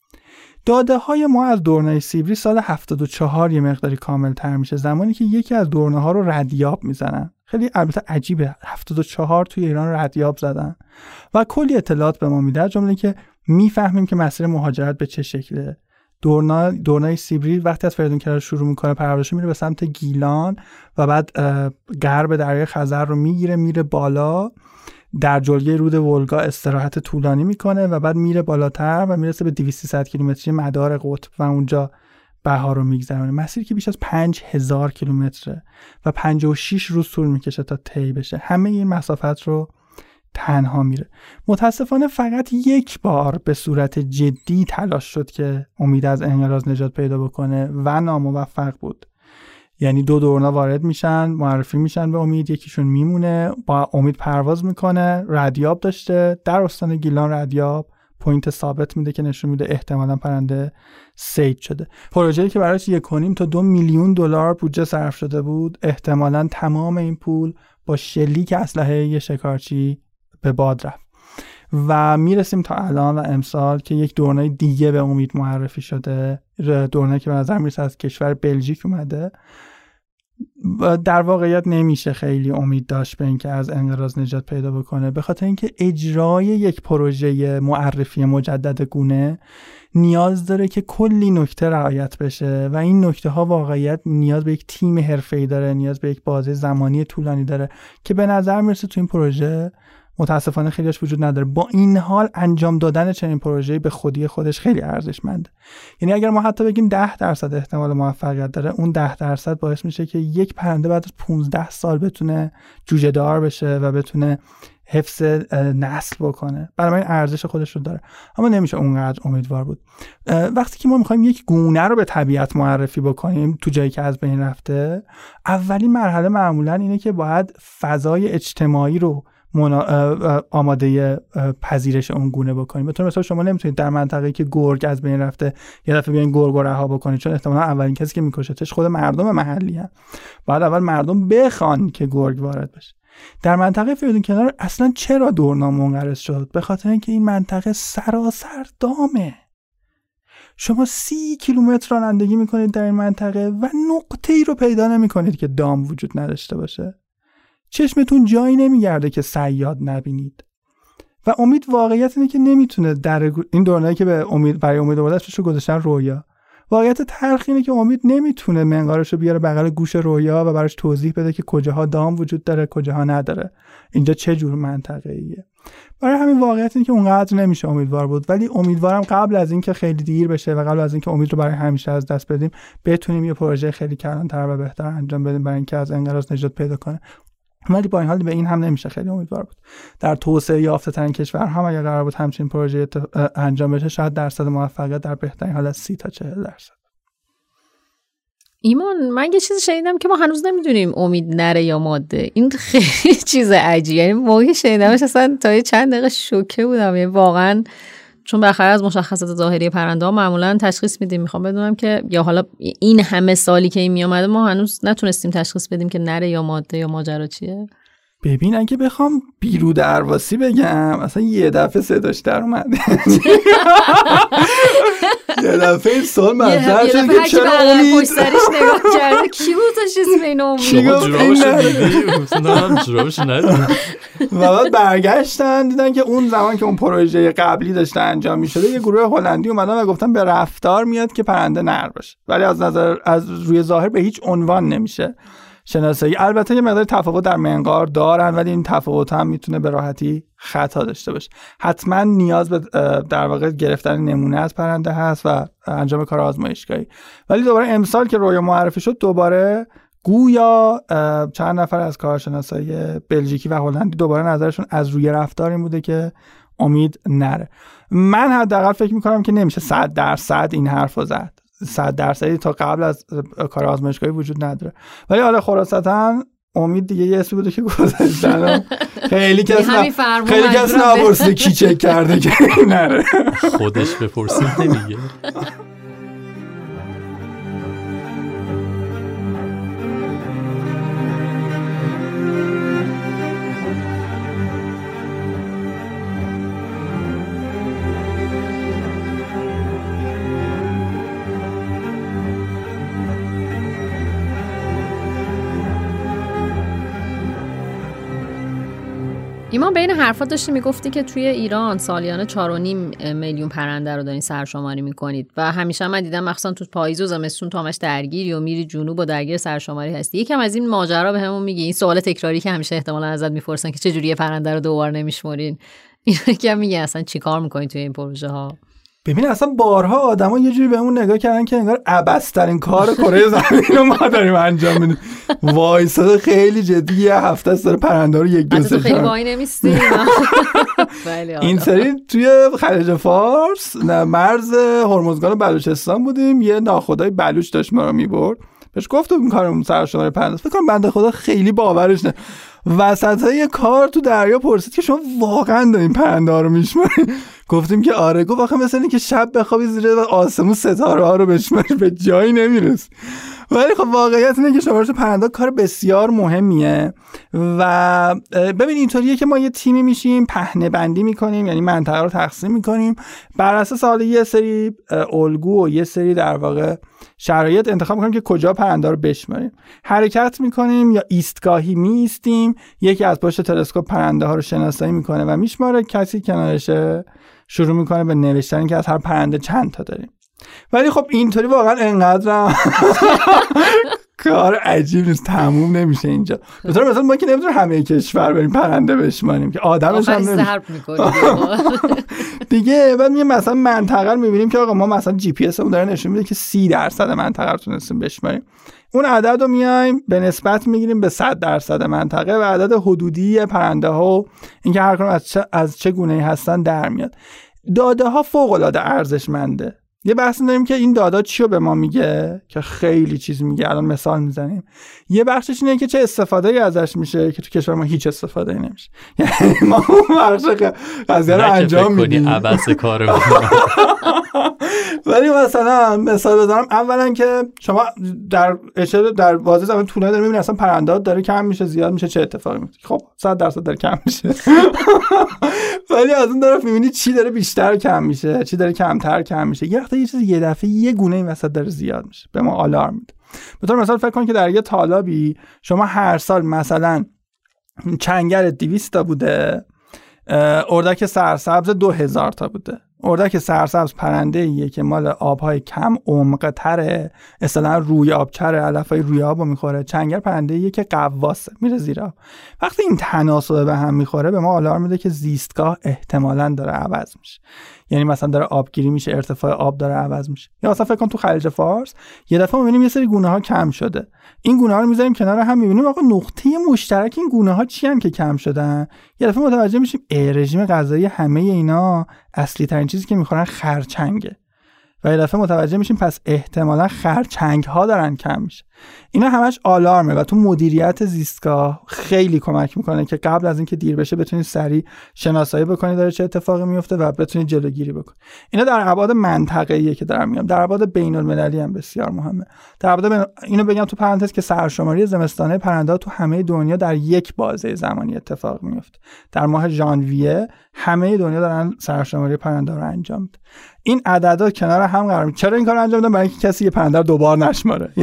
داده های ما از دورنای سیبری سال 74 یه مقداری کامل تر میشه، زمانی که یکی از دورنه ها رو ردیاب میزنن. خیلی البته عجیبه 74 توی ایران ردیاب زدن و کلی اطلاعات به ما میده، جمله که میفهمیم که مسیر مهاجرت به چه شکله. دورنای سیبری وقتی از فریدون کنار شروع میکنه پروازش میره به سمت گیلان و بعد غرب دریای خزر رو میگیره، میره بالا، در جلگه رود ولگا استراحت طولانی میکنه و بعد میره بالاتر و میرسه به 200 کیلومتری مدار قطب و اونجا بهار رو میگذرونه. مسیری که بیش از 5000 کیلومتره و 56 روز طول میکشه تا طی بشه. همه این مسافت رو تنها میره. متاسفانه فقط یک بار به صورت جدی تلاش شد که امید از انقراض نجات پیدا بکنه و ناموفق بود. یعنی 2 دورنا وارد میشن، معرفی میشن به امید، یکیشون میمونه، با امید پرواز میکنه، ردیاب داشته در استان گیلان. ردیاب پوینت ثابت میده که نشون میده احتمالاً پرنده صید شده. پروژه‌ای که براش 1.5 تا 2 میلیون دلار بودجه صرف شده بود، احتمالاً تمام این پول با شلیک اسلحه شکارچی به باد رفت. و میرسیم تا الان و امسال که یک دورنای دیگه به امید معرفی شده، دورنایی که به نظر میرسه از کشور بلژیک اومده. در واقعیت نمیشه خیلی امید داشت به اینکه از انقراض نجات پیدا بکنه، به خاطر اینکه اجرای یک پروژه معرفی مجدد گونه نیاز داره که کلی نکته رعایت بشه و این نکته ها واقعیت نیاز به یک تیم حرفه‌ای داره، نیاز به یک بازه زمانی طولانی داره که به نظر میرسه تو این پروژه متاسفانه خیلیش وجود نداره. با این حال انجام دادن چنین پروژه‌ای به خودی خودش خیلی ارزشمنده. یعنی اگر ما حتی بگیم 10% احتمال موفقیت داره، اون 10% باعث میشه که یک پرنده بعد از 15 سال بتونه جوجه دار بشه و بتونه حفظ نسل بکنه. برای من ارزش خودش رو داره، اما نمیشه اونقدر امیدوار بود. وقتی که ما میخوایم یک گونه رو به طبیعت معرفی بکنیم تو جایی که از بین رفته، اولین مرحله معمولا اینه که باید فضای اجتماعی رو آماده پذیرش اون گونه بکنیم. به طور مثال شما نمیتونید در منطقه‌ای که گرگ از بین رفته یه دفعه بیاین گرگ رو رها بکنید، چون احتمالاً اولین کسی که میکشتش خود مردم محلی هستن. بعد اول مردم بخوان که گرگ وارد بشه. در منطقه فریدون کنار اصلا چرا دورنا منقرض شد؟ به خاطر اینکه این منطقه سراسر دامه. شما 30 کیلومتر رانندگی میکنید در این منطقه و نقطه‌ای رو پیدا نمیکنید که دام وجود نداشته باشه. چشمتون جایی نمیگرده که صیاد نبینید. و امید واقعیت اینه که نمیتونه در این دوره‌ای که به امید برای امید آوردنش رو گذاشتن رویا. واقعیت تلخ اینه که امید نمیتونه منقارش رو بیاره بغل گوش رویا و براش توضیح بده که کجاها دام وجود داره کجاها نداره. اینجا چه جور منطقه‌ایه. برای همین واقعیت اینه که اونقدر نمیشه امیدوار بود، ولی امیدوارم قبل از اینکه خیلی دیر بشه و قبل از اینکه امید رو برای همیشه از دست بدیم بتونیم یه پروژه خیلی کلان‌تر و بهتر انجام بدیم برای اینکه از انقراض نجات پیدا کنه. ولی با این حال به این هم نمیشه خیلی امیدوار بود. در توسعه یافته ترین کشورها اگه قرار بود همچین پروژه انجام بشه شاید درصد موفقیت در بهترین حالت 30 تا 40%. ایمان من یه چیزی شنیدم که ما هنوز نمیدونیم امید نره یا ماده. این خیلی چیز عجیبه. یعنی موقعی شنیدمش اصلا تا چند دقیقه شوکه بودم. یعنی واقعا چون بالاخره از مشخصات ظاهری پرنده معمولا تشخیص میدیم. میخوام بدونم که یا حالا این همه سالی که این میومده ما هنوز نتونستیم تشخیص بدیم که نره یا ماده یا ماجرا چیه. ببین اگه بخوام بیرو درواسی بگم اصلا یه دفعه صداش در اومد. یه دفعه این سال مطرح شد که چرا امید پشت سرش نگاه کرده کی بود اسم این امید جرابش ندیدم و بعد برگشتن دیدن که اون زمان که اون پروژه قبلی داشته انجام می‌شده یه گروه هلندی اومدن و گفتن به رفتار میاد که پرنده نر باشه، ولی از روی ظاهر به هیچ عنوان نمیشه شناسایی. البته یه مقدار تفاوت در منقار دارن ولی این تفاوت هم میتونه به راحتی خطا داشته باشه. حتما نیاز به در واقع گرفتن نمونه از پرنده هست و انجام کار آزمایشگاهی. ولی دوباره امسال که رویا معرفی شد دوباره گویا چند نفر از کارشناسای بلژیکی و هلندی دوباره نظرشون از روی رفتار این بوده که امید نره. من حداقل فکر میکنم که نمیشه 100% این حرفو زد. 100% تا قبل از کار آزمایشگاهی وجود نداره. ولی حالا خلاصتا امید دیگه یه اسمی بوده که گذاشتن. خیلی کس نپرسیده کی چک کرده که نره. خودش بپرسید نمیگه. ایمان بین حرفات داشتی میگفتی که توی ایران سالیانه 4.5 میلیون پرنده رو دارین سرشماری میکنید و همیشه من دیدم مخصوصا تو پاییز و زمستون تو همش درگیری و میری جنوب و درگیر سرشماری هستی. یکم از این ماجرا بهمون میگی؟ این سوال تکراری که همیشه احتمالاً ازت میپرسن که چه جوریه پرنده رو دوباره نمیشمرین، اینو یکم میگی اصلا چیکار میکنین توی این پروژه ها؟ ببین اصلا بارها آدما یه جوری بهمون نگاه کردن که انگار عبث‌ترین کار کره زمین رو ما داریم انجام میدیم. وایساده خیلی جدی یه هفته است داره پرنده رو یک دو سه خیلی وای نمیستیم. این سری توی خلیج فارس مرز هرمزگان و بلوچستان بودیم، یه ناخدای بلوچ داشت ما رو میبرد، بهش گفتم کارمون سرشماری پرنده، فکر کنم بنده خدا خیلی باورش نه، وسطای کار تو دریا پرسید که شما واقعا دارین پرنده ها رو میشمارین؟ گفتیم که آره. گفت آخه مثلا اینکه شب بخوابی زیر آسمون ستاره ها رو بشماری به جایی نمیرسی. ولی خب واقعیت اینه که شمارش پرنده کار بسیار مهمیه و ببین اینطوریه که ما یه تیمی میشیم، پهنه بندی میکنیم، یعنی منطقه رو تقسیم میکنیم، بر اساس حالا یه سری الگو و یه سری در واقع شرایط انتخاب میکنیم که کجا پرنده رو بشماریم. حرکت میکنیم یا ایستگاهی میستیم، یکی از پشت تلسکوپ پرنده ها رو شناسایی میکنه و میشماره، کسی کنارشه شروع میکنه به نوشتن که از هر پرنده چند تا داریم. ولی خب اینطوری واقعا انقدر کار عجیب نیست، تموم نمیشه اینجا. مثلا ما که نمیتونیم همه کشور بریم پرنده بشماریم که آدمش هم نمیشه دیگه. بعد میگه مثلا منطقه رو میبینیم که آقا ما مثلا جی پی اس اون داره نشون میده که 30% منطقه رو تونستیم بشماریم، اون عدد رو میایم به نسبت میگیریم به 100% منطقه و عدد حدودی پرنده ها و اینکه هر کدوم از چه گونه‌ای هستن در میاد. داده ها فوق العاده ارزشمنده. یه بحث داریم که این دادا چی رو به ما میگه که خیلی چیز میگه، الان مثال میزنیم. یه بخشش اینه که چه استفاده‌ای ازش میشه که تو کشور ما هیچ استفاده‌ای نمیشه. یعنی ما اون بخش قضیه رو انجام میدیم. عبث کارو. ولی مثلا مثال بزنم، اولا که شما در بازی زمان طولانی داره میبینید اصلا پرنده ها داره کم میشه زیاد میشه، چه اتفاقی میفته؟ خب 100% داره کم میشه. ولی از اون طرف میبینید چی داره بیشتر کم میشه، چی داره کمتر کم میشه. یه وقتا یه چیز یه دفعه یه گونه این وسط داره زیاد میشه، به ما آلارم میده. به طور مثال فکر کن که در یه تالابی شما هر سال مثلا چنگر 200 تا بوده، اردک سرسبز 2000 تا بوده. اردک سرسبز پرنده ایه که مال آبهای کم عمق تره، اصلا روی آبچره، علفای روی آب رو میخوره. چنگر پرنده ایه که قواسه، میره زیر آب. وقتی این تناسب به هم میخوره به ما آلارم میده که زیستگاه احتمالاً داره عوض میشه. یعنی مثلا داره آبگیری میشه، ارتفاع آب داره عوض میشه. یا مثلا فکر کن تو خلیج فارس یه دفعه میبینیم یه سری گونه ها کم شده. این گونه ها رو میذاریم کنار هم، میبینیم آقا نقطه مشترک این گونه ها چی ان که کم شدن. یه دفعه متوجه میشیم رژیم غذایی همه اینا اصلی ترین چیزی که میخورن خرچنگه. و یه دفعه متوجه میشیم پس احتمالاً خرچنگ ها دارن کم میشه. اینا همش آلارمه و تو مدیریت زیستگاه خیلی کمک میکنه که قبل از اینکه دیر بشه بتونید سریع شناسایی بکنید داره چه اتفاقی میفته و بتونید جلوگیری بکنید. اینا در ابعاد منطقه‌ایه که دارم میگم، در ابعاد بین‌المللی هم بسیار مهمه. در ابعاد اینو بگم تو پرانتز که سرشماری زمستانه پرنده‌ها تو همه دنیا در یک بازه زمانی اتفاق میفته. در ماه ژانویه همه دنیا دارن سرشماری پرنده رو انجام میدن. این عددا کنار هم قرار میگیره. چرا این کارو انجام میدن؟ برای اینکه کسی یه پرنده رو دوبار نشماره.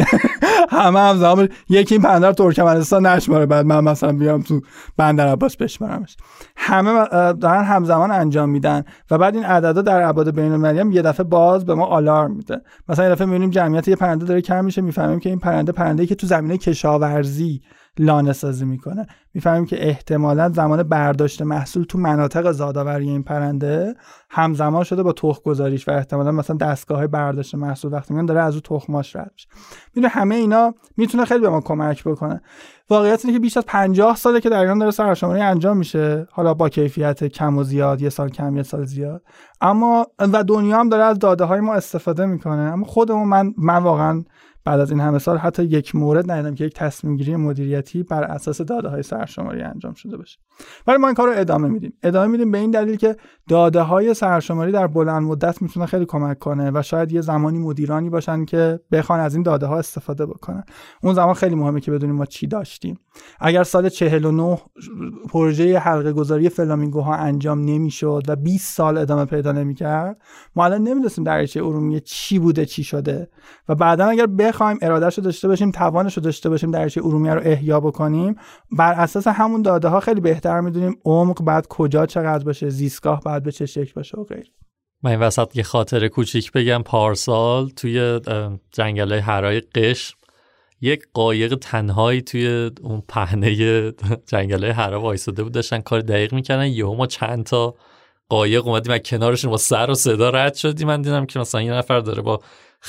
همه همزمان یکی این پرنده رو ترکمنستان نشماره بعد من مثلا بیام تو بندر عباس بشمارمش. همه دارن همزمان انجام میدن و بعد این عددا در ابعاد بین‌المللی هم یه دفعه باز به ما آلارم میده. مثلا یه دفعه میبینیم جمعیت یه پرنده داره کم میشه، میفهمیم که این پرنده‌ای که تو زمینه کشاورزی لانه سازی میکنه. میفهمیم که احتمالاً زمان برداشت محصول تو مناطق زادآوری این پرنده همزمان شده با تخم گذاریش و احتمالاً مثلا دستگاه‌های برداشت محصول وقتی میان داره از اون تخماش رد میشه. میدونه همه اینا میتونه خیلی به ما کمک بکنه. واقعیت اینه که بیش از 50 ساله که در ایران داره سرشماری انجام میشه، حالا با کیفیت کم و زیاد، یه سال کم یه سال زیاد، اما و دنیا هم داره از داده‌های ما استفاده میکنه. اما خودمون من واقعاً بعد از این همه سال حتی یک مورد ندیدم که یک تصمیم گیری مدیریتی بر اساس داده‌های سرشماری انجام شده باشه. ولی ما این کارو ادامه میدیم به این دلیل که داده‌های سرشماری در بلند مدت میتونه خیلی کمک کنه و شاید یه زمانی مدیرانی باشن که بخوان از این داده‌ها استفاده بکنن. اون زمان خیلی مهمه که بدونیم ما چی داشتیم. اگر سال 49 پروژه حلقه گذاری فلامینگوها انجام نمیشد و 20 سال ادامه پیدا نمی‌کرد، ما الان نمی‌دونیم دریاچه ارومیه چی بوده چی شده و بعداً اگر بخوایم ارادهشو داشته باشیم، توانشو داشته باشیم دریاچه ارومیه رو احیا بکنیم، بر اساس همون داده‌ها خیلی بهتر می‌دونیم عمق بعد کجا چقدر باشه، زیستگاه بعد به چه شکل باشه و غیره. من این وسط یه خاطره کوچیک بگم. پارسال توی جنگل‌های حرای قشم یک قایق تنهایی توی اون پهنه جنگل‌های حرا وایساده بود، داشتن کار دقیق می‌کردن. یهو ما چند تا قایق اومدیم و کنارشون با سر و صدا رد شدیم. من دیدم که مثلا یه نفر داره با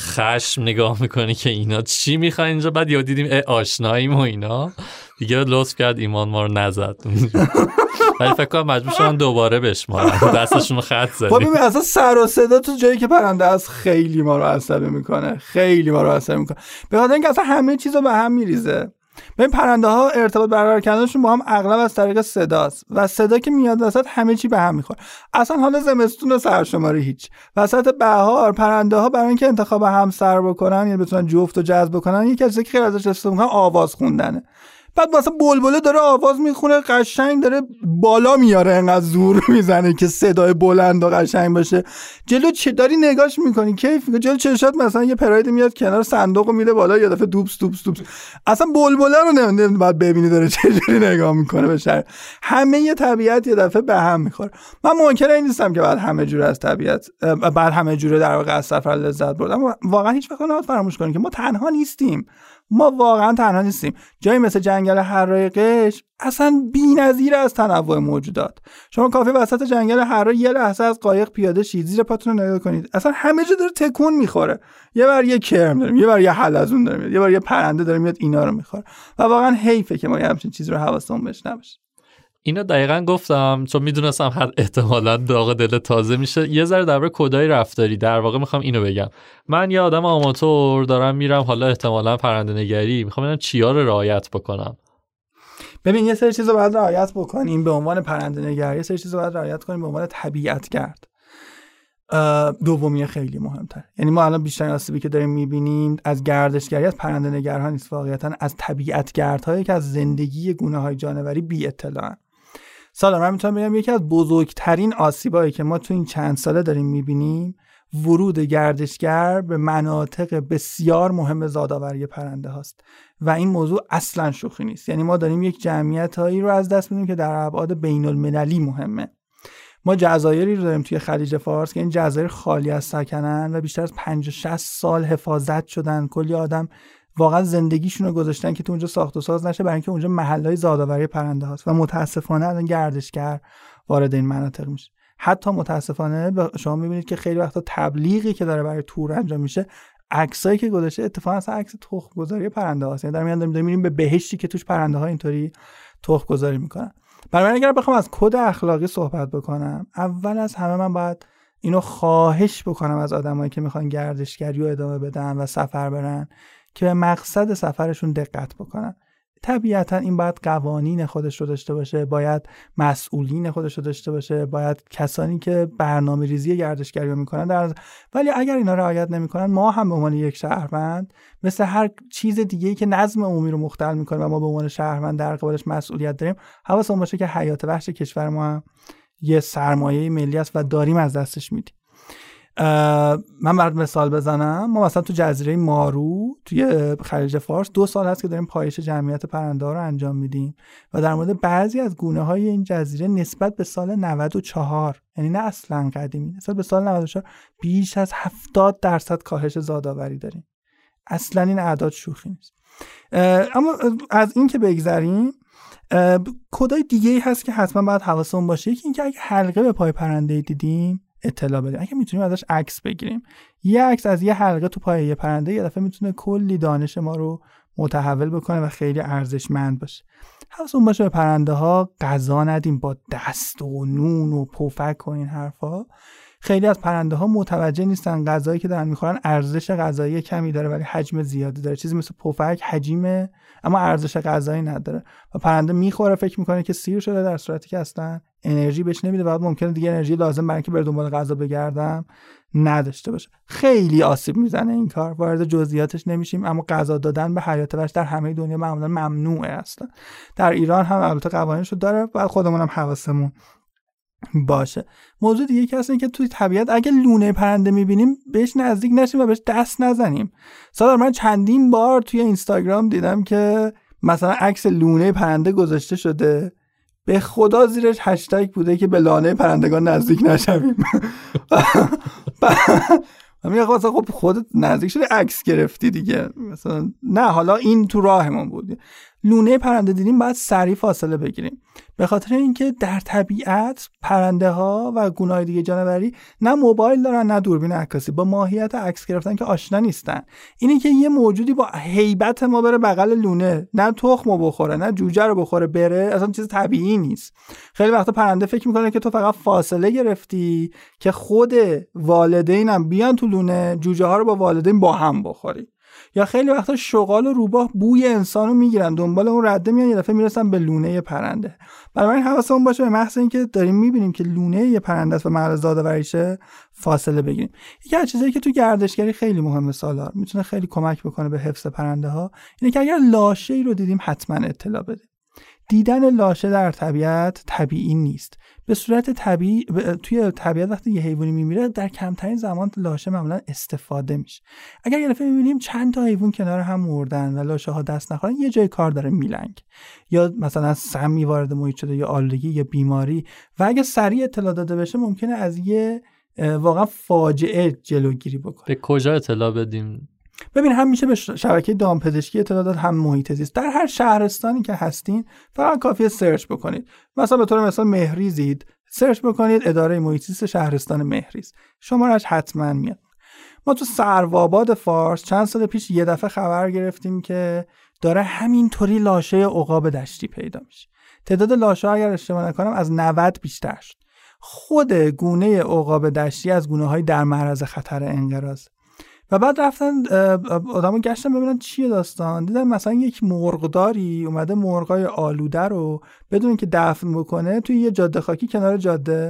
خشم نگاه میکنه که اینا چی میخوان اینجا. بعد یاد دیدیم آشناییم و اینا دیگه لطف کرد ایمان ما رو نزد. ولی فکر کنم مجبور شدن دوباره بشمارن، دستشون رو خط زدیم. ببین اصلا سر و صدا تو جایی که پرنده است خیلی ما رو عصبی میکنه، به خاطر اینکه اصلا همه چیزو به هم میریزه. ببین پرنده ها ارتباط برقرار کردنشون با هم اغلب از طریق صداست و صدا که میاد وسط همه چی به هم میخوره. اصلا حال زمستون و سرشماری هیچ. وسط بهار پرنده ها برای اینکه انتخاب همسر بکنن، یعنی بتونن جفت و جذب بکنن، یکی از چیزایی که خیلی ازش استفاده میکنن آواز خوندنه. بعد مثلا بلبله داره آواز میخونه قشنگ، داره بالا میاره، انقدر زور میزنه که صدای بلند و قشنگ باشه. جلو چه داری نگاش میکنی کیف میکنی، جلو چشات مثلا یه پراید میاد کنار صندوق میره بالا، یه دفعه دوبس اصلا بلبله رو نمیدونی بعد ببینی داره چجوری نگاه میکنه به شهر. همه یه طبیعت یه دفعه به هم میخوره. من منکر این نیستم که بعد همه جوره از طبیعت بعد همه جوره در واقع از سفر لذت برد، اما واقعا هیچ وقت نباید فراموش کنیم که ما تنها نیستیم. جایی مثل جنگل حرای قشم اصلا بی‌نظیر از تنوع موجودات. شما کافی وسط جنگل حرا یه لحظه از قایق پیاده شید، زیر پاتون رو نگاه کنید، اصلا همه جا داره تکون میخوره. یه بار یه کرم داریم، یه بار یه حلزون داره میاد، یه بار یه پرنده داره میاد اینا رو میخوره و واقعا حیفه که ما همچین چیز رو حواسمون بهش نباشه. اینو دقیقاً گفتم چون میدونستم هر احتمالاً داغ دل تازه میشه. یه ذره درباره کدای رفتاری در واقع میخوام اینو بگم. من یه آدم آماتور دارم میرم، حالا احتمالاً پرنده نگری، میخوام ببینم چیا رو رعایت بکنم. ببین یه سری چیزا باید رعایت بکنیم به عنوان پرنده نگر، یه سری چیزا باید رعایت کنیم به عنوان طبیعتگرد. دومی خیلی مهمتر. یعنی ما الان بیشتر آسیبی که داریم میبینیم از گردشگری، از پرنده نگرها نیست، واقعیتا از طبیعتگردهایی که از زندگی گونه‌های جانوری بی اطلاعن. سالا من میتونم بگم یکی از بزرگترین آسیبایی که ما تو این چند ساله داریم میبینیم ورود گردشگر به مناطق بسیار مهم زادآوری پرنده هاست و این موضوع اصلا شوخی نیست. یعنی ما داریم یک جمعیتایی رو از دست میدیم که در ابعاد بین المللی مهمه. ما جزایری رو داریم توی خلیج فارس که این جزایر خالی از سکنن و بیشتر از 50-60 سال حفاظت شدن. کلی آدم واقعا زندگیشون رو گذاشتن که تو اونجا ساخت و ساز نشه، برای اینکه اونجا محلهای زادآوری پرنده هاست و متاسفانه الان گردشگر وارد این مناطق میشه. حتی متاسفانه شما میبینید که خیلی وقتا تبلیغی که داره برای تور انجام میشه، عکسایی که گذاشته اتفاقا اصلا عکس تخم گذاری پرنده هاست. یعنی داریم میریم به بهشتی که توش پرنده ها اینطوری تخم گذاری میکنن. برای من اگر بخوام از کد اخلاقی صحبت بکنم، اول از همه من باید اینو خواهش بکنم از آدمایی که میخوان گردشگری رو ادامه بدن و سفر برن که به مقصد سفرشون دقت بکنن. طبیعتا این باید قوانین خودش رو داشته باشه، باید مسئولین خودش رو داشته باشه، باید کسانی که برنامه‌ریزی گردشگری رو میکنن ولی اگر اینا رعایت نمیکنن، ما هم به عنوان یک شهروند مثل هر چیز دیگه‌ای که نظم عمومی رو مختل میکنه و ما به عنوان شهروند در قبالش مسئولیت داریم، حواسمون باشه که حیات وحش کشور ما هم یه سرمایه ملی است و داریم از دستش میدیم. من برات مثال بزنم، ما مثلا تو جزیره مارو توی خلیج فارس 2 سال هست که داریم پایش جمعیت پرنده‌ها رو انجام میدیم و در مورد بعضی از گونه‌های این جزیره نسبت به سال 94، یعنی نه اصلا قدیمی، نسبت به سال 94 بیش از 70% کاهش زادآوری داریم. اصلا این اعداد شوخی نیست. اما از این که بگذریم، کدای دیگه‌ای هست که حتما باید حواسمون باشه. یکی این که اگه حلقه به پای پرنده دیدیم اطلاع بدیم. اگه میتونیم ازش عکس بگیریم. یه عکس از یه حلقه تو پای یه پرنده یه دفعه میتونه کلی دانش ما رو متحول بکنه و خیلی ارزشمند باشه. حواستون باشه به پرنده ها غذا ندیم با دست و نون و پفک و این حرفا. خیلی از پرنده ها متوجه نیستن غذایی که دارن میخورن ارزش غذایی کمی داره ولی حجم زیادی داره. چیزی مثل پفک حجمه اما ارزش غذایی نداره و پرنده میخوره فکر میکنه که سیر شده، در صورتی که اصلا انرژی بهش نمیده و ممکنه دیگه انرژی لازم برای اینکه بره دنبال غذا بگردم نداشته باشه. خیلی آسیب میزنه این کار، وارد جزئیاتش نمیشیم، اما غذا دادن به حیات وحش در همه دنیا معمولا ممنوعه. اصلا در ایران هم البته قوانینشو داره، بعد خودمون هم حواسمون باشه. موضوع دیگه که هست این که توی طبیعت اگه لونه پرنده میبینیم بهش نزدیک نشیم و بهش دست نزنیم. سالار من چندین بار توی اینستاگرام دیدم که مثلا عکس لونه پرنده گذاشته شده، به خدا زیرش هشتگ بوده که به لانه پرندگان نزدیک نشویم. من میگم خب خودت نزدیک شدی عکس گرفتی دیگه، مثلا نه حالا این تو راهمون بود. لونه پرنده دیدیم باید سریع فاصله بگیریم، به خاطر اینکه در طبیعت پرنده ها و گونه‌های دیگه جانوری نه موبایل دارن نه دوربین عکاسی، با ماهیت عکس گرفتن که آشنا نیستن. اینی که یه موجودی با هیبت ما بره بغل لونه، نه تخمو بخوره نه جوجه رو بخوره بره، اصلا چیز طبیعی نیست. خیلی وقتا پرنده فکر میکنه که تو فقط فاصله گرفتی که خود والدینم بیان تو لونه جوجه ها رو با والدین با هم بخوری. یا خیلی وقتا شغال و روباه بوی انسانو میگیرن، دنبال اون رده میان، یه دفعه میرسن به لونه پرنده. برای این حواسمون باشه به محض اینکه داریم میبینیم که لونه یه پرنده است و محل زادآوریشه فاصله بگیریم. یکی از چیزایی که تو گردشگری خیلی مهمه سالار، میتونه خیلی کمک بکنه به حفظ پرنده ها، اینه که اگر لاشه‌ای رو دیدیم حتما اطلاع بده. دیدن لاشه در طبیعت طبیعی نیست. به صورت طبیعی توی طبیعت وقتی یه حیوانی میمیره در کمترین زمان لاشه معمولا استفاده میشه. اگر یه دفعه میبینیم چند تا حیوان کنار هم مردن و لاشه ها دست نخورن، یه جای کار داره میلنگ، یا مثلا سمی وارد محیط شده یا آلودگی یا بیماری، و اگه سریع اطلاع داده بشه ممکنه از یه واقعا فاجعه جلوگیری بکنه. به کجا اطلاع بدیم؟ ببین هم میشه به شبکه دامپزشکی اطلاع داد، هم محیط زیست. در هر شهرستانی که هستین فقط کافیه سرچ بکنید. مثلا به طور مثال مهریزید، سرچ بکنید اداره محیط زیست شهرستان مهریز، شمارش حتما میاد. ما تو سروآباد فارس چند سال پیش یه دفعه خبر گرفتیم که داره همینطوری لاشه عقاب دشتی پیدا میشه. تعداد لاشه‌ها اگر اشتباه نکنم از 90 بیشتر شد. خود گونه عقاب دشتی از گونه‌های در معرض خطر انقراض. و بعد رفتن آدمو گشتن ببینن چیه داستان، دیدن مثلا یک مرغداری اومده مرغای آلوده رو بدون که دفن بکنه توی یه جاده خاکی کنار جاده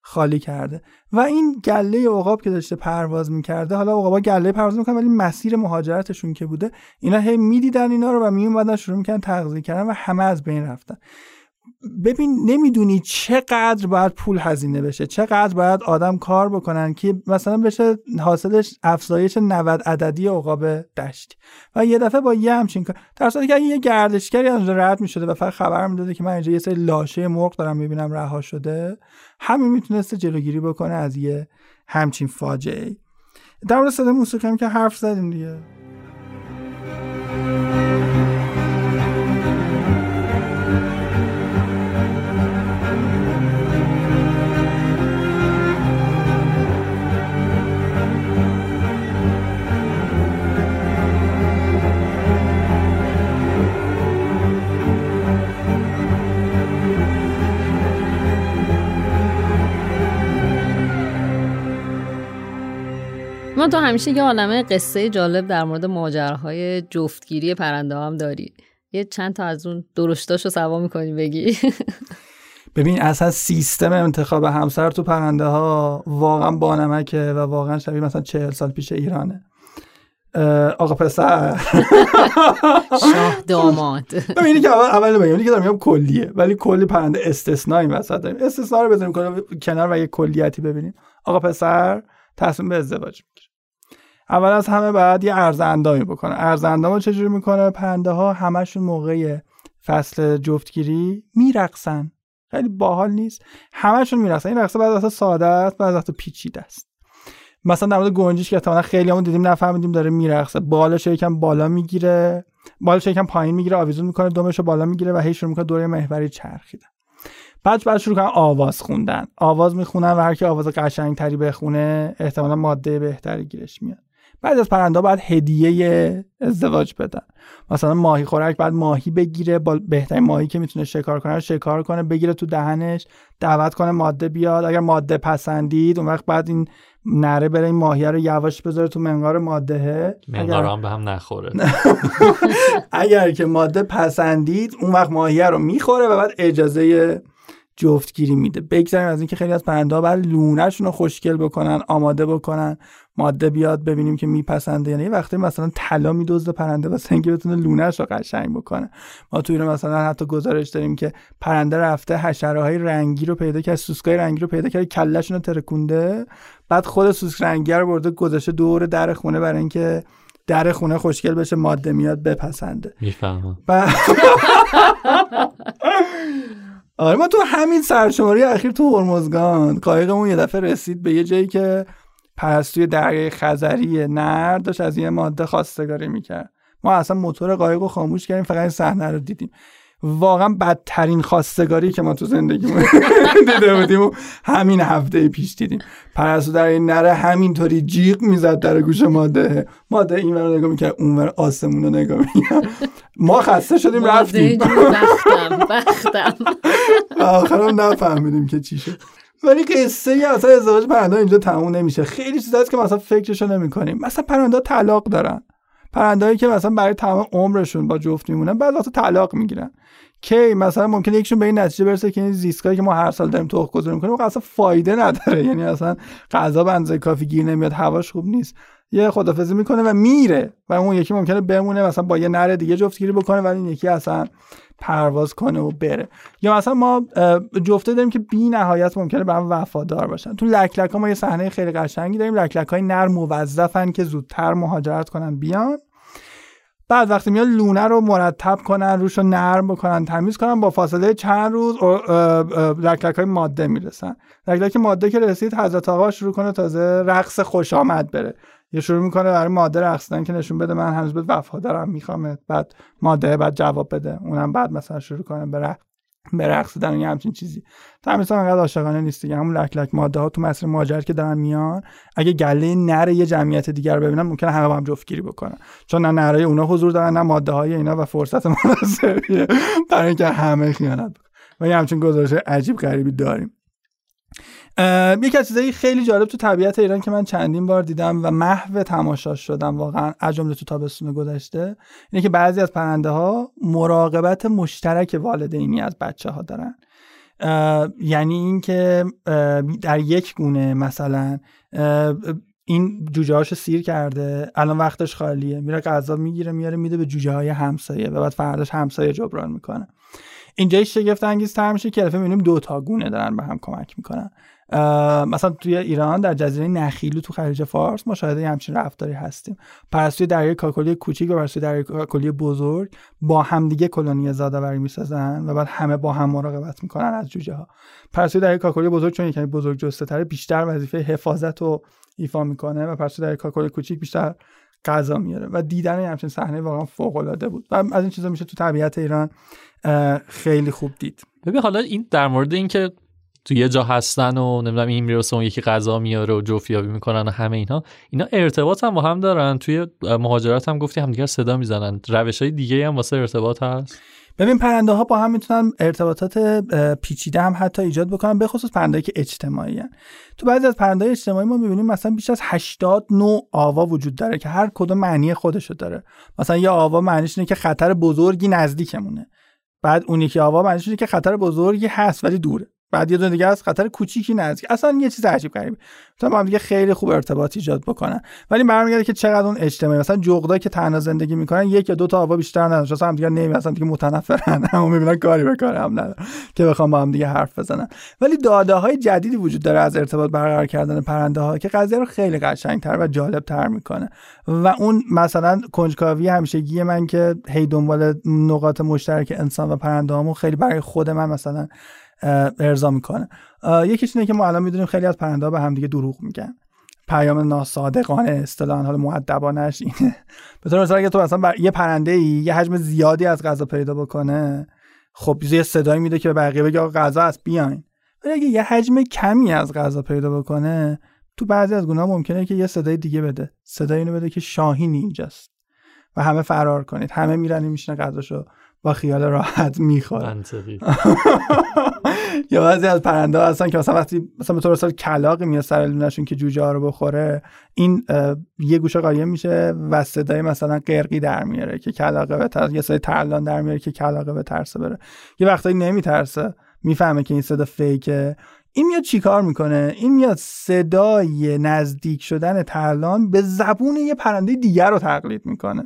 خالی کرده و این گله عقاب که داشته پرواز میکرده، حالا عقابا گله پرواز میکنن ولی مسیر مهاجرتشون که بوده اینا هی میدیدن اینا رو و میومدن شروع میکردن تغذیه کردن و همه از بین رفتن. ببین نمیدونی چقدر باید پول هزینه بشه، چقدر باید آدم کار بکنن که مثلا بشه حاصلش افزایش 90 عددی عقاب دشتی و یه دفعه با یه همچین کار، در صورتی که اگه یه گردشگری از اونجا رد میشده و فقط خبر میداده که من اینجا یه سری لاشه مرغ دارم میبینم رها شده، همین میتونسته جلوگیری بکنه از یه همچین فاجعه‌ای. در مورد صدای موسیقی هم که حرف زدیم دیگه. تو همیشه یه عالمه قصه جالب در مورد ماجراهای جفتگیری پرنده هم داری. یه چند تا از اون درشتاشو سوا میکنی بگی؟ ببین اصلا سیستم انتخاب همسر تو پرنده ها واقعا بانمکه و واقعا شبیه مثلا 40 سال پیش ایرانه. آقا پسر شاه داماد. اینی که اول بگم، اینی که دارم کلیه ولی کلی پرنده استثنایی وسط داریم. استثنا رو بذاریم کنار و یه کلیتی ببینیم. آقا پسر تصمیم به ازدواج میگیره. اول از همه بعد یه عرض اندامی بکنه. عرض اندامو چجوری میکنه؟ پرنده ها همشون موقع فصل جفتگیری میرقصن. خیلی باحال نیست؟ همشون میرقصن. این رقصه بعضی وقتا ساده است، بعضی وقتا پیچیده است. مثلا در مورد گنجیش که احتمالاً خیلیامون دیدیم نفهمیدیم داره میرقصه. بالش یکم بالا میگیره، بالش یکم پایین میگیره، آویزون میکنه، دمشو بالا میگیره و هی شروع میکنه دوره محوری چرخیدن. بعد شروع کنن آواز خوندن. آواز میخونن و هر کی آواز قشنگتری بخونه احتمالاً ماده بهتری گیرش میاد. بعد از پرنده بعد هدیه ازدواج بدن. مثلا ماهی خوراک بعد ماهی بگیره، با بهترین ماهی که میتونه شکار کنه شکار کنه، بگیره تو دهنش، دعوت کنه ماده بیاد. اگر ماده پسندید اون وقت بعد این نره بره این ماهی رو یواش بذاره تو منقار ماده، منقار هم به هم نخوره. اگر که ماده پسندید اون وقت ماهی رو میخوره و بعد اجازه جفتگیری میده. بگذاریم از اینکه خیلی از پرنده ها بعد لونه‌شون رو خوشگل بکنن، آماده بکنن، ماده بیاد ببینیم که میپسنده. یعنی وقتی مثلا طلا میدزده پرنده واسه اینکه بتونه لونه‌ش رو قشنگ بکنه. ما تو ایران مثلا حتی گزارش داریم که پرنده رفته حشره‌های رنگی رو پیدا کرد، سوسکای رنگی رو پیدا کرد، کله‌شون رو ترکونده، بعد خود سوسک رنگی رو برده گذاشته دور در خونه برای اینکه در خونه خوشگل بشه، ماده میاد بپسنده. میفهمم. آره ما تو همین سرشماری اخیر تو هرمزگان قایقمون یه دفعه رسید به یه جایی که پرستوی دریای خزری نر داشت از یه ماده خواستگاری میکرد. ما اصلا موتور قایق رو خاموش کردیم، فقط این صحنه رو دیدیم. واقعا بدترین خواستگاری که ما تو زندگیمون دیده بودیم و همین هفته پیش دیدیم. پرستو دریای نر همینطوری جیغ میزد در گوش ماده این ور نگاه میکرد اون ور آسمون رو نگاه میکرد. ما خسته شدیم رفتیم. بختم آخرام نفهمیدیم که چی شد. ولی قصه اصلا ازدواج پرنده اینجا تموم نمیشه. خیلی چیزاست که مثلا فکرشو نمی‌کنیم. مثلا پرنده طلاق دارن. پرندهایی که مثلا برای تمام عمرشون با جفت میمونن بعد وقتا طلاق میگیرن. کی مثلا ممکنه یکشون به این نتیجه برسه که این زیستگاهی که ما هر سال داریم تخم گذاری می‌کنیم اصلا فایده نداره. یعنی اصلا غذا به اندازه کافی گیر نمیاد، هواش خوب نیست. یه خدافظی میکنه و میره و اون یکی ممکنه بمونه مثلا با یه نر دیگه جفتگیری بکنه ولی این یکی اصلا پرواز کنه و بره. یا مثلا ما جفته داریم که بی نهایت ممکنه به هم وفادار باشن. تو لک‌لک‌ها ما یه صحنه خیلی قشنگی داریم. لک‌لک‌های نر موظفن که زودتر مهاجرت کنن بیان. بعد وقتی میاد لونه رو مرتب کنن، روشو نرم بکنن، تمیز کنن، با فاصله چند روز لک‌لک‌های ماده میرسن. لک‌لک ماده که رسید حضرت آقا شروع کنه تازه رقص خوش آمد بره. یه شروع میکنه برای ماده رقصیدن که نشون بده من هنوز بهت وفادارم، میخوامت. بعد ماده بعد جواب بده، اونم بعد مثلا شروع کنه به رقصیدن یا همچین چیزی. تمیزا انقدر عاشقانه نیست دیگه. همون لک‌لک ماده ها تو مسیر مهاجرت که دارن میان، اگه گله نر یه جمعیت دیگر رو ببینن ممکنه همه با هم جفتگیری بکنن، چون نه نرای اونا حضور دارن نه ماده های اینا و فرصت مناسبیه برای اینکه همه خیانت بکنن. و یه همچین گزارش عجیب غریبی داریم. یکی از چیزایی خیلی جالب تو طبیعت ایران که من چندین بار دیدم و محو تماشاش شدم واقعا، از جمله تو تابستون گذشته، اینه که بعضی از پرنده ها مراقبت مشترک والدینی از بچه ها دارن. یعنی این که در یک گونه مثلا این جوجه هاشو سیر کرده، الان وقتش خالیه، میره غذا میگیره میاره میده به جوجه های همسایه و بعد فرداش همسایه جبران میکنه. اینجای شگفت انگیزتر میشه که البته میبینیم 2 تا گونه دارن به هم کمک میکنن. مثلا توی ایران در جزیره نخیلو تو خلیج فارس مشاهده همچین رفتاری هستیم. پرستوی دریای کاکلی کوچیک و پرستوی دریای کاکلی بزرگ با همدیگه کلونی زادآوری میسازن و بعد همه با هم مراقبت میکنن از جوجه ها. پرستوی دریای کاکلی بزرگ چون یکم بزرگ جثه تره بیشتر وظیفه حفاظت رو ایفا میکنه و پرستوی دریای کاکلی کوچیک بیشتر غذا میاره و دیدن همچین صحنه واقعا فوق العاده بود و از این چیزا میشه تو طبیعت ایران خیلی خوب دید. ببین حالا این در مورد این که تو یه جا هستن و نمیدونم این میره اون یکی غذا میاره و جفتیابی میکنن و همه اینا ارتباط هم با هم دارن. توی مهاجرت هم گفتی همدیگر صدا میزنن، روش‌های دیگه هم واسه ارتباط هست؟ ببین پرنده ها با هم میتونن ارتباطات پیچیده هم حتی ایجاد بکنن، به خصوص پرنده‌ای که اجتماعی هن. تو بعضی از پرنده‌های اجتماعی ما میبینیم مثلا بیش از 80 نوع آوا وجود داره که هر کدوم معنی خودشو داره. مثلا یه آوا معنیش اینه که خطر بزرگی نزدیکمونه، بعد اون یکی آوا معنیش اینه که خطر بزرگی هست ولی دوره، بعد یه دونه دیگه از خطر کوچیکی نزدیک. اصلا یه چیز عجیب غریبه. مثلا با هم دیگه خیلی خوب ارتباط ایجاد بکنن، ولی برمیگرده که چقدر اون اجتماعی. مثلا جغدا که تنها زندگی میکنن 1 یا 2 تا آوا بیشتر ندارن، اصلا هم دیگه نمی‌اصلا دیگه متنفرن، هم میبینن کاری به کار هم ندارن که بخوام با هم دیگه حرف بزنن. ولی داده‌های جدیدی وجود داره از ارتباط برقرار کردن پرنده‌ها که قضیه رو خیلی قشنگ‌تر و جالب‌تر میکنه و اون مثلا کنجکاوی همیشگی من که هی دنبال نقاط مشترک انسان و پرنده‌هامون خیلی برای خود من مثلا ارضا میکنه. یکیش اینه که ما الان میدونیم خیلی از پرنده‌ها به هم دیگه دروغ میگن. پیام ناصادقانه اصطلاحاً حالا مؤدبانش اینه. به طور مثال اگه تو مثلا یه پرنده‌ای یه حجم زیادی از غذا پیدا بکنه، خب یه صدایی میده که به بقیه بگه آقا غذا هست بیاین. ولی اگه یه حجم کمی از غذا پیدا بکنه، تو بعضی از گونه‌ها ممکنه که یه صدای دیگه بده. صدای اینو بده که شاهین اینجاست و همه فرار کنید. همه میرن میشینه غذاشو با خیال راحت میخورن. یا بعضی از پرنده ها هستن که مثلا وقتی مثلا به طور مثال کلاغی میاد سر لونه‌شون که جوجه ها رو بخوره، این یه گوشه قایم میشه و صدای مثلا قرقی در میاره که کلاغه بترسه، یه صدای ترلان در میاره که کلاغه بترسه بره. یه وقتایی نمیترسه، میفهمه که این صدا فیکه. این میاد چیکار میکنه؟ این میاد صدای نزدیک شدن ترلان به زبون یه پرنده دیگر رو تقلید میکنه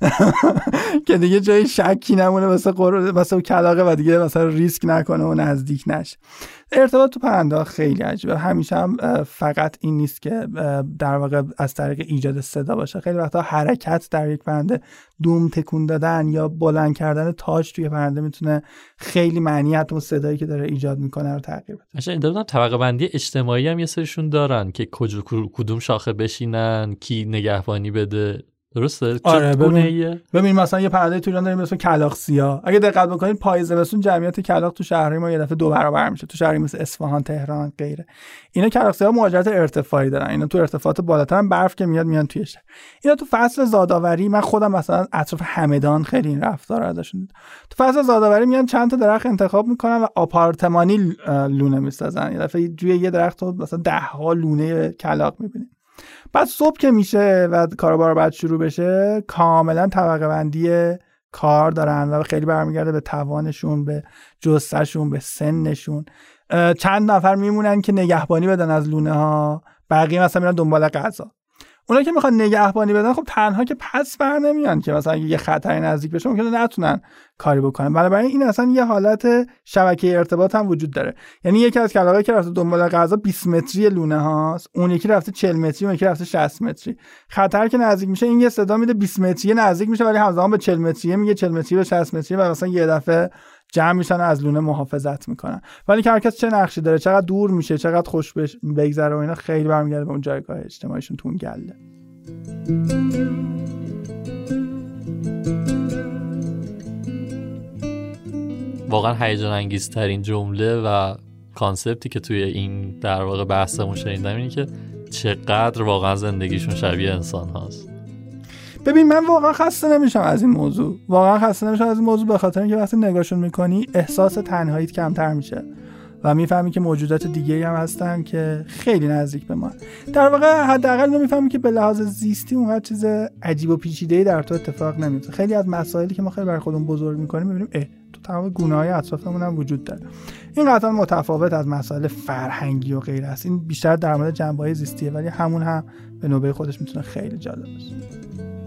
که دیگه جای شکی نمونه واسه کلاغه و دیگه مثلا ریسک نکنه و نزدیک نشه. ارتباط تو پرنده خیلی عجیبه. همیشه هم فقط این نیست که در واقع از طریق ایجاد صدا باشه. خیلی وقتا حرکت در یک پرنده، دوم تکون دادن یا بلند کردن تاج توی پرنده میتونه خیلی معنی حتی اون صدایی که داره ایجاد میکنه رو تغییر بده. مثلا این طبقه بندی اجتماعی هم یه سریشون دارن که کدوم شاخه بشینن، کی نگهبانی بده. درسته؟ آره ببین مثلا یه پرنده تو ایران داریم مثلا کلاغ سیاه. اگه دقت بکنید پاییز زمستون جمعیت کلاغ تو شهرهای ما یه دفعه 2 برابر میشه. تو شهری مثل اصفهان، تهران، غیره. اینا کلاغ سیاه مهاجرت ارتفاعی دارن. اینا تو ارتفاعات بالاتر هم برف که میان توی شهر. اینا تو فصل زادآوری، من خودم مثلا اطراف همدان خیلی این رفتار رو ازشون دیدم. تو فصل زادآوری میان چند تا درخت انتخاب میکنن و آپارتمانی لونه میسازن. یه دفعه روی یه درخت مثلا 10 ها لونه کلاغ میبینید. بعد صبح که میشه و کاروبار بعد شروع بشه، کاملا طبقه بندی کار دارن و خیلی برمیگرده به توانشون، به جثه‌شون، به سنشون. چند نفر میمونن که نگهبانی بدن از لونه ها، بقیه مثلا میرن دنبال غذا. اونا که میخوان نگهبانی بدن خب تنها که پس بر نمیان که مثلا یه خطری نزدیک بشه ممکنه نتونن کاری بکنن. بنابراین این اصلا یه حالت شبکه ارتباط هم وجود داره. یعنی یکی از کلاغایی که رفته دنبال غذا 20 متری لونه هاست، اون یکی رفته 40 متری، اون یکی رفته 60 متری. خطر که نزدیک میشه این یه صدا میده 20 متری نزدیک میشه، ولی همزمان به 40 متری میگه 40 متری به 60 متری و مثلا یه دفعه جمع میشن از لونه محافظت میکنن. ولی که هر کس چه نقشی داره، چقدر دور میشه، چقدر خوش بگذره و اینا خیلی برمیگرده به اون جایگاه اجتماعیشون تو اون گله. واقعا هیجان انگیزترین جمله و کانسپتی که توی این در واقع بحثمون شنیدم اینه که چقدر واقعا زندگیشون شبیه انسان هاست. ببین من واقعا خسته نمیشم از این موضوع، به خاطر اینکه وقتی نگاهشون میکنی احساس تنهاییت کمتر میشه و میفهمی که موجودات دیگه‌ای هم هستن که خیلی نزدیک به ما. در واقع حداقل میفهمی که به لحاظ زیستی اونقدر چیز عجیب و پیچیده‌ای در تو اتفاق نمیفته. خیلی از مسائلی که ما خیلی برای خودمون بزرگ می‌کنیم می‌بینیم تو تمام گونه‌های اطرافمون هم وجود داره. این قطعا متفاوت از مسائل فرهنگی و غیره است. این بیشتر در مورد جنبه‌های زیستیه، ولی همون هم به نوبه خودش میتونه خیلی جالب باشه.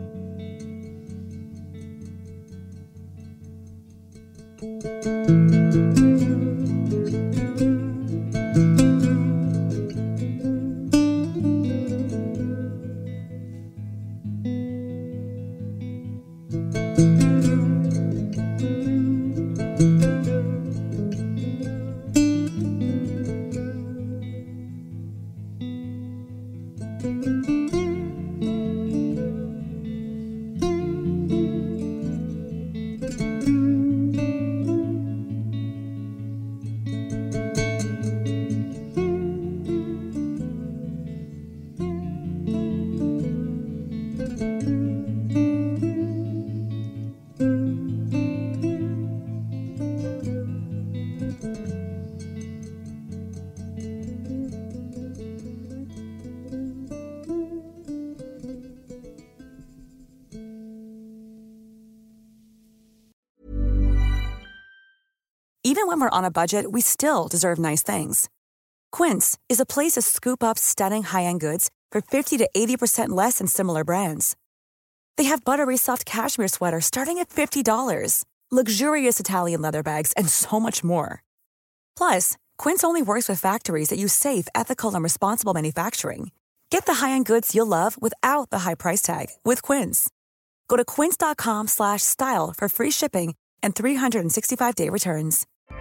Even when we're on a budget, we still deserve nice things. Quince is a place to scoop up stunning high-end goods for 50 to 80% less than similar brands. They have buttery soft cashmere sweaters starting at $50, luxurious Italian leather bags, and so much more. Plus, Quince only works with factories that use safe, ethical, and responsible manufacturing. Get the high-end goods you'll love without the high price tag with Quince. Go to quince.com/style for free shipping and 365-day returns.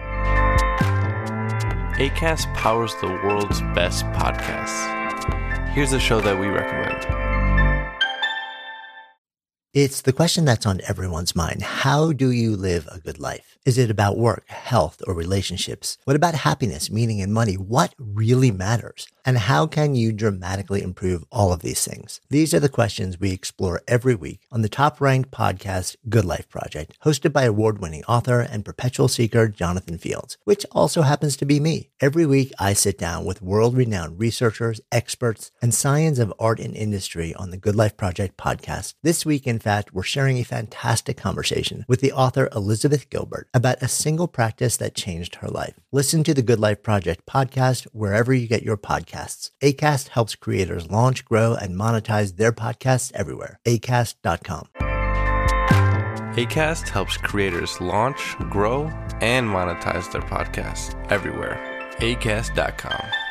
Acast powers the world's best podcasts. Here's a show that we recommend. It's the question that's on everyone's mind. How do you live a good life? Is it about work, health, or relationships? What about happiness, meaning, and money? What really matters? And how can you dramatically improve all of these things? These are the questions we explore every week on the top-ranked podcast, Good Life Project, hosted by award-winning author and perpetual seeker Jonathan Fields, which also happens to be me. Every week, I sit down with world-renowned researchers, experts, and science of art and industry on the Good Life Project podcast. This week, in fact, we're sharing a fantastic conversation with the author Elizabeth Gilbert about a single practice that changed her life. Listen to the Good Life Project podcast wherever you get your podcasts. Acast helps creators launch, grow, and monetize their podcasts everywhere. Acast.com. Acast helps creators launch, grow, and monetize their podcasts everywhere. Acast.com.